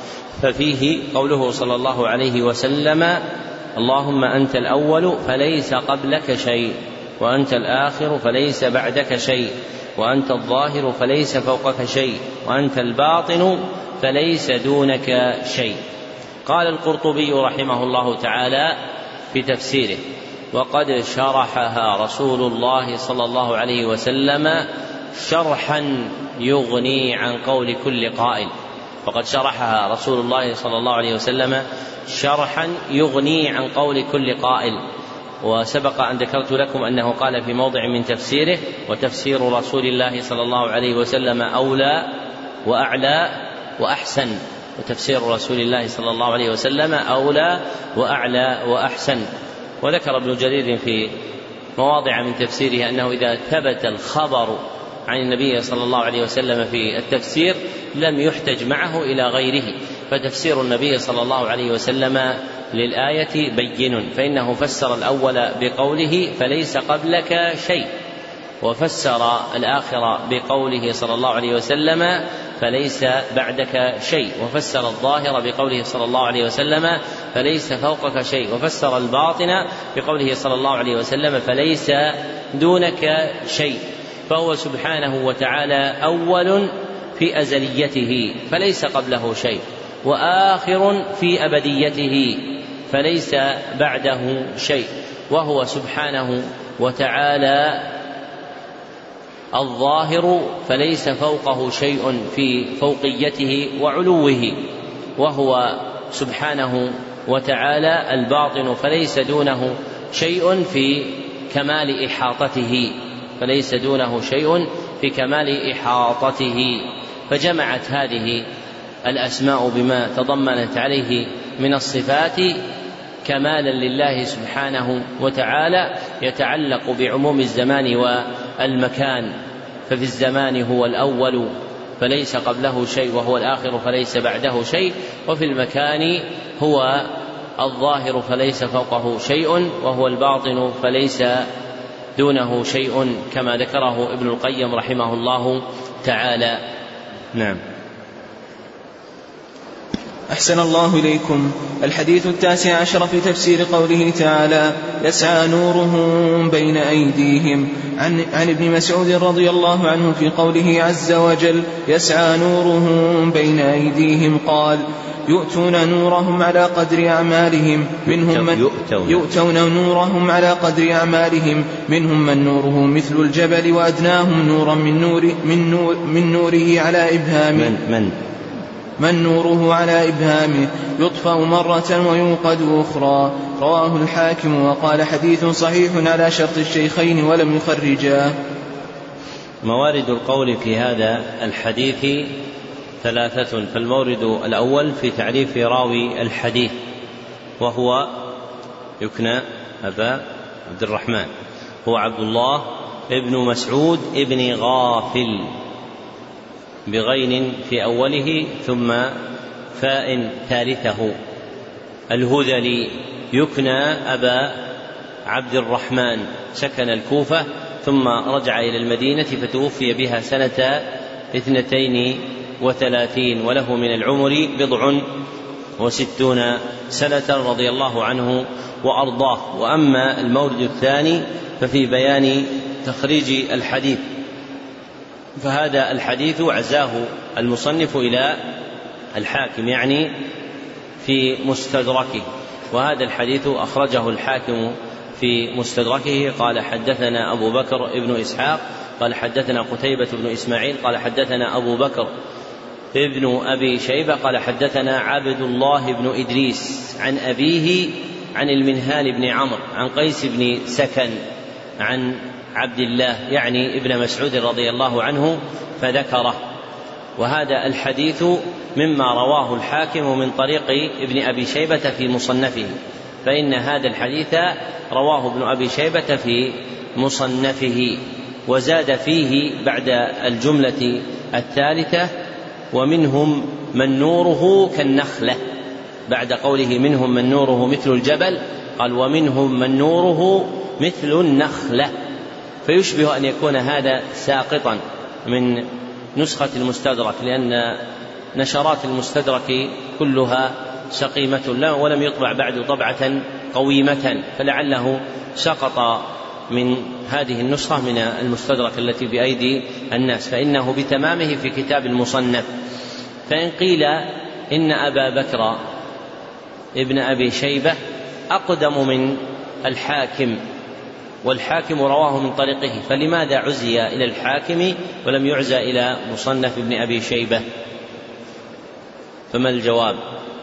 ففيه قوله صلى الله عليه وسلم اللهم أنت الأول فليس قبلك شيء، وأنت الآخر فليس بعدك شيء، وأنت الظاهر فليس فوقك شيء، وأنت الباطن فليس دونك شيء. قال القرطبي رحمه الله تعالى في تفسيره وقد شرحها رسول الله صلى الله عليه وسلم شرحا يغني عن قول كل قائل، وقد شرحها رسول الله صلى الله عليه وسلم شرحا يغني عن قول كل قائل. وسبق أن ذكرت لكم أنه قال في موضع من تفسيره وتفسير رسول الله صلى الله عليه وسلم أولى وأعلى وأحسن، وتفسير رسول الله صلى الله عليه وسلم أولى وأعلى وأحسن. وذكر ابن جرير في مواضع من تفسيره أنه إذا ثبت الخبر عن النبي صلى الله عليه وسلم في التفسير لم يحتج معه إلى غيره، فتفسير النبي صلى الله عليه وسلم للآية بين، فإنه فسر الأول بقوله فليس قبلك شيء، وفسر الآخر بقوله صلى الله عليه وسلم فليس بعدك شيء، وفسر الظاهر بقوله صلى الله عليه وسلم فليس فوقك شيء، وفسر الباطن بقوله صلى الله عليه وسلم فليس دونك شيء. فهو سبحانه وتعالى أول في أزليته فليس قبله شيء، وآخر في أبديته فليس بعده شيء، وهو سبحانه وتعالى الظاهر فليس فوقه شيء في فوقيته وعلوه، وهو سبحانه وتعالى الباطن فليس دونه شيء في كمال إحاطته، فليس دونه شيء في كمال إحاطته. فجمعت هذه الأسماء بما تضمنت عليه من الصفات كمالا لله سبحانه وتعالى يتعلق بعموم الزمان والمكان، ففي الزمان هو الأول فليس قبله شيء، وهو الآخر فليس بعده شيء، وفي المكان هو الظاهر فليس فوقه شيء، وهو الباطن فليس دونه شيء، كما ذكره ابن القيم رحمه الله تعالى. نعم. أحسن الله إليكم. الحديث التاسع عشر في تفسير قوله تعالى يسعى نورهم بين أيديهم، عن, عن ابن مسعود رضي الله عنه في قوله عز وجل يسعى نورهم بين أيديهم قال يؤتون نورهم على قدر أعمالهم منهم من يؤتون نورهم على قدر أعمالهم منهم من نوره مثل الجبل وأدناهم نورا من, نور من, نور من نوره على إبهامه من, من من نوره على إبهامه يطفأ مرة ويوقد أخرى. رواه الحاكم وقال حديث صحيح على شرط الشيخين ولم يخرجاه. موارد القول في هذا الحديث ثلاثة، فالمورد الأول في تعريف راوي الحديث، وهو يكنى أبا عبد الرحمن، هو عبد الله ابن مسعود ابن غافل بغين في أوله ثم فاء ثالثه. الهذلي يكنى أبا عبد الرحمن، سكن الكوفة ثم رجع إلى المدينة فتوفي بها سنة اثنتين وثلاثين، وله من العمر بضع وستون سنة رضي الله عنه وأرضاه. وأما المورد الثاني ففي بيان تخريج الحديث، فهذا الحديث عزاه المصنف إلى الحاكم يعني في مستدركه، وهذا الحديث أخرجه الحاكم في مستدركه قال حدثنا أبو بكر ابن إسحاق قال حدثنا قتيبة بن إسماعيل قال حدثنا أبو بكر ابن أبي شيبة قال حدثنا عبد الله بن إدريس عن أبيه عن المنهال بن عمرو عن قيس بن سكن عن عبد الله يعني ابن مسعود رضي الله عنه فذكره. وهذا الحديث مما رواه الحاكم من طريق ابن أبي شيبة في مصنفه، فإن هذا الحديث رواه ابن أبي شيبة في مصنفه، وزاد فيه بعد الجملة الثالثة ومنهم من نوره كالنخلة، بعد قوله منهم من نوره مثل الجبل قال ومنهم من نوره مثل النخلة، فيشبه أن يكون هذا ساقطا من نسخة المستدرك، لأن نشرات المستدرك كلها سقيمة له ولم يطبع بعد طبعة قويمة، فلعله سقط من هذه النسخة من المستدرك التي بأيدي الناس، فإنه بتمامه في كتاب المصنف. فإن قيل إن أبا بكر ابن أبي شيبة أقدم من الحاكم والحاكم رواه من طريقه، فلماذا عزي إلى الحاكم ولم يعزى إلى مصنف ابن أبي شيبة؟ فما الجواب؟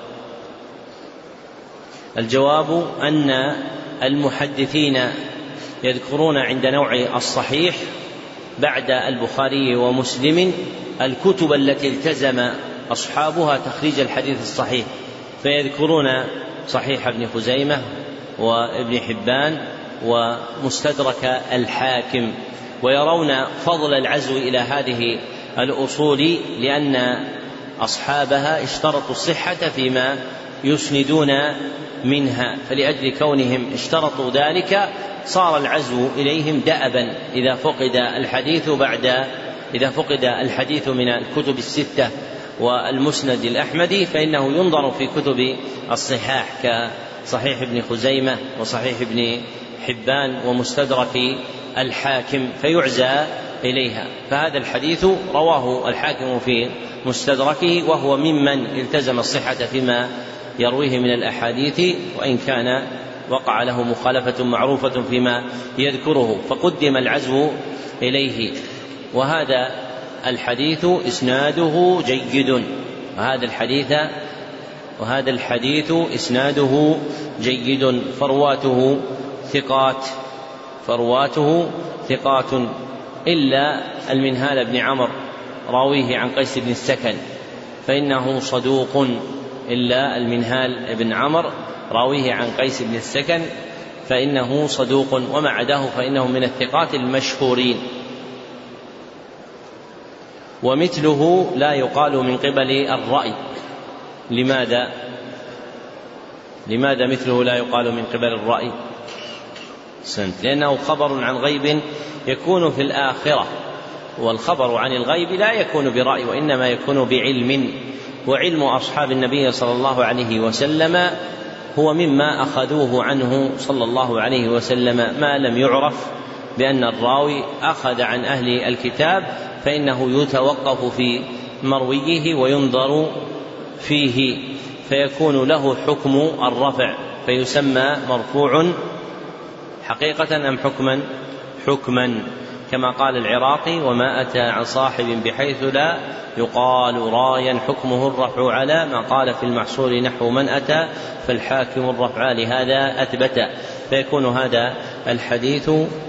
الجواب أن المحدثين يذكرون عند نوع الصحيح بعد البخاري ومسلم الكتب التي التزم أصحابها تخريج الحديث الصحيح، فيذكرون صحيح ابن خزيمة وابن حبان ومستدرك الحاكم، ويرون فضل العزو إلى هذه الأصول لأن أصحابها اشترطوا الصحة فيما يسندون منها، فلأجل كونهم اشترطوا ذلك صار العزو إليهم دأبا إذا فقد الحديث بعد إذا فقد الحديث من الكتب الستة والمسند الأحمدي فإنه ينظر في كتب الصحاح كصحيح ابن خزيمة وصحيح ابن حبان ومستدرك الحاكم فيعزى إليها. فهذا الحديث رواه الحاكم في مستدركه وهو ممن التزم الصحة فيما يرويه من الأحاديث، وإن كان وقع له مخالفة معروفة فيما يذكره فقدم العزو إليه. وهذا الحديث إسناده جيد وهذا الحديث وهذا الحديث إسناده جيد فرواته ثقات فرواته ثقات إلا المنهال بن عمرو راويه عن قيس بن السكن فإنه صدوق، إلا المنهال بن عمرو راويه عن قيس بن السكن فإنه صدوق، وما عداه فإنه من الثقات المشهورين. ومثله لا يقال من قبل الرأي. لماذا؟ لماذا مثله لا يقال من قبل الرأي؟ سنت لأنه خبر عن غيب يكون في الآخرة، والخبر عن الغيب لا يكون برأي وإنما يكون بعلم، وعلم أصحاب النبي صلى الله عليه وسلم هو مما أخذوه عنه صلى الله عليه وسلم، ما لم يعرف بأن الراوي أخذ عن أهل الكتاب فإنه يتوقف في مرويه وينظر فيه فيكون له حكم الرفع فيسمى مرفوع حقيقة أم حكما؟ حكما، كما قال العراقي وما أتى عن صاحب بحيث لا يقال رايا حكمه الرفع على ما قال في المحصول نحو من أتى فالحاكم الرفع لهذا أثبت، فيكون هذا الحديث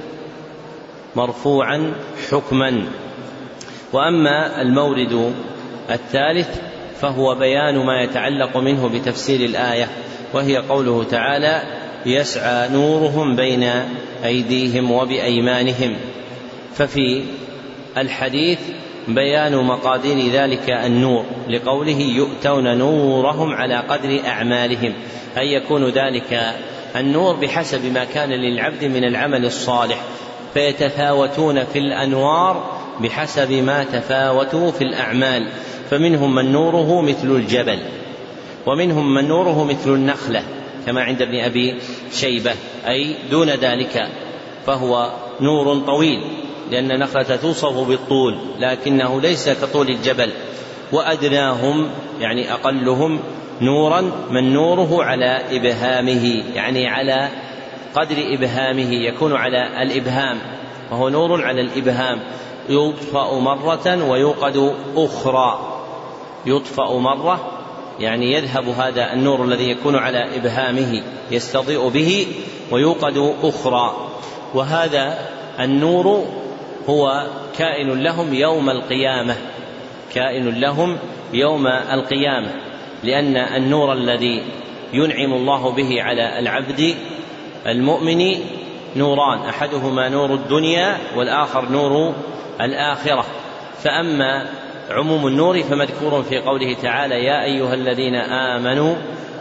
مرفوعا حكما. وأما المورد الثالث فهو بيان ما يتعلق منه بتفسير الآية، وهي قوله تعالى يسعى نورهم بين أيديهم وبأيمانهم، ففي الحديث بيان مقادير ذلك النور لقوله يؤتون نورهم على قدر أعمالهم، أي يكون ذلك النور بحسب ما كان للعبد من العمل الصالح، فيتفاوتون في الأنوار بحسب ما تفاوتوا في الأعمال، فمنهم من نوره مثل الجبل ومنهم من نوره مثل النخلة كما عند ابن أبي شيبة، أي دون ذلك فهو نور طويل، لأن النخلة توصف بالطول لكنه ليس كطول الجبل. وأدناهم يعني أقلهم نورا من نوره على إبهامه، يعني على قدر إبهامه، يكون على الإبهام، وهو نور على الإبهام، يطفأ مرة ويوقد أخرى. يطفأ مرة يعني يذهب هذا النور الذي يكون على إبهامه يستضيء به، ويوقد أخرى. وهذا النور هو كائن لهم يوم القيامة، كائن لهم يوم القيامة، لأن النور الذي ينعم الله به على العبد المؤمن نوران، أحدهما نور الدنيا والآخر نور الآخرة. فأما عموم النور فمذكور في قوله تعالى: يا أيها الذين آمنوا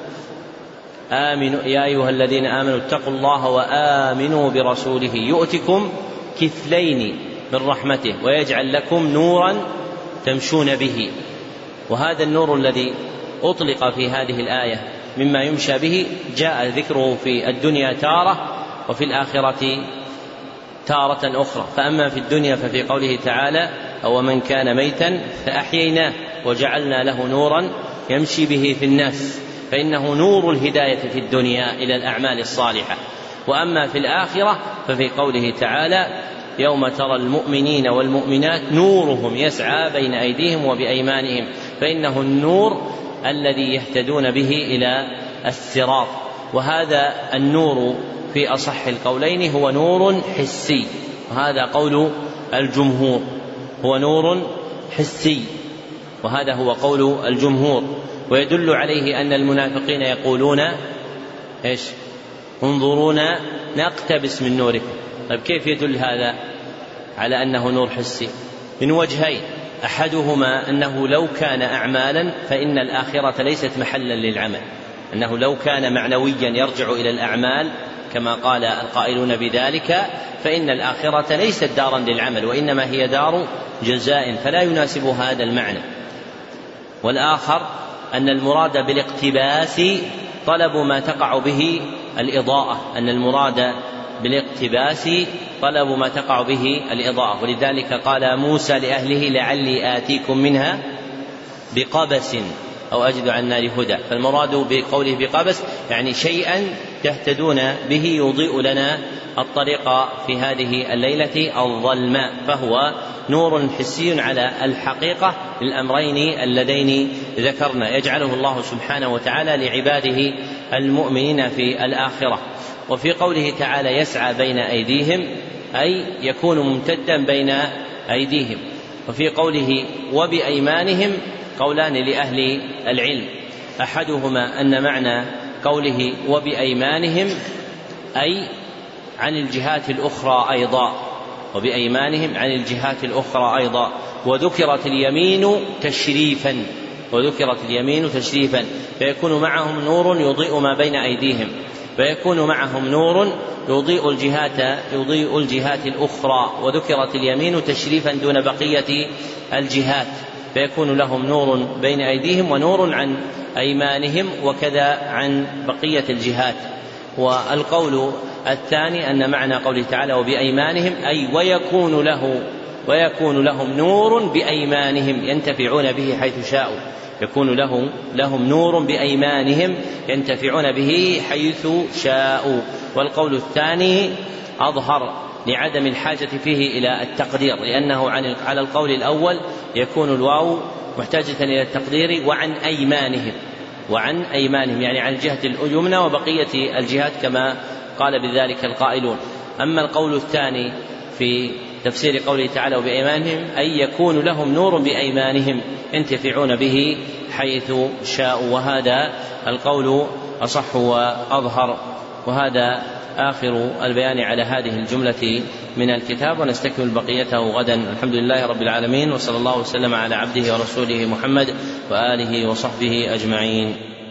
آمنوا يا أيها الذين آمنوا اتقوا الله وآمنوا برسوله يؤتكم كفلين من رحمته ويجعل لكم نورا تمشون به. وهذا النور الذي أطلق في هذه الآية مما يمشى به جاء ذكره في الدنيا تارة وفي الآخرة تارة أخرى. فأما في الدنيا ففي قوله تعالى: أو من كان ميتا فأحييناه وجعلنا له نورا يمشي به في الناس، فإنه نور الهداية في الدنيا إلى الأعمال الصالحة. وأما في الآخرة ففي قوله تعالى: يوم ترى المؤمنين والمؤمنات نورهم يسعى بين أيديهم وبأيمانهم، فإنه النور الذي يهتدون به إلى الصراط. وهذا النور في أصح القولين هو نور حسي، وهذا قول الجمهور، هو نور حسي، وهذا هو قول الجمهور. ويدل عليه أن المنافقين يقولون إيش؟ انظرونا نقتبس من نوركم. طيب كيف يدل هذا على أنه نور حسي؟ من وجهين: أحدهما أنه لو كان أعمالا فإن الآخرة ليست محلا للعمل، أنه لو كان معنويا يرجع إلى الأعمال كما قال القائلون بذلك فإن الآخرة ليست دارا للعمل وإنما هي دار جزاء، فلا يناسب هذا المعنى. والآخر أن المراد بالاقتباس طلب ما تقع به الإضاءة، أن المراد بالاقتباس طلب ما تقع به الإضاءة. ولذلك قال موسى لأهله: لعلي آتيكم منها بقبس أو أجد عن النار هدى. فالمراد بقوله بقبس يعني شيئا تهتدون به يضيء لنا الطريق في هذه الليلة الظلماء، فهو نور حسي على الحقيقة للأمرين اللذين ذكرنا، يجعله الله سبحانه وتعالى لعباده المؤمنين في الآخرة. وفي قوله تعالى: يسعى بين أيديهم أي يكون ممتدا بين أيديهم. وفي قوله وبأيمانهم قولان لأهل العلم، أحدهما أن معنى قوله وبأيمانهم أي عن الجهات الأخرى أيضا، وبأيمانهم عن الجهات الأخرى أيضا. وذكرت اليمين تشريفا، وذكرت اليمين تشريفا فيكون معهم نور يضيء ما بين أيديهم، فيكون معهم نور يضيء الجهات يضيء الجهات الأخرى. وذكرت اليمين تشريفا دون بقية الجهات، فيكون لهم نور بين أيديهم ونور عن أيمانهم وكذا عن بقية الجهات. والقول الثاني أن معنى قوله تعالى وبأيمانهم أي ويكون له ويكون لهم نور بأيمانهم ينتفعون به حيث شاءوا، يكون له لهم نور بأيمانهم ينتفعون به حيث شاءوا. والقول الثاني أظهر لعدم الحاجة فيه إلى التقدير، لأنه عن على القول الأول يكون الواو محتاجة إلى التقدير وعن أيمانهم، وعن أيمانهم يعني عن الجهة اليمنى وبقية الجهات كما قال بذلك القائلون. أما القول الثاني في تفسير قوله تعالى وبأيمانهم أي يكون لهم نور بأيمانهم ينتفعون به حيث شاءوا، وهذا القول أصح وأظهر. وهذا آخر البيان على هذه الجملة من الكتاب، ونستكمل بقيته غدا. الحمد لله رب العالمين، وصلى الله وسلم على عبده ورسوله محمد وآله وصحبه أجمعين.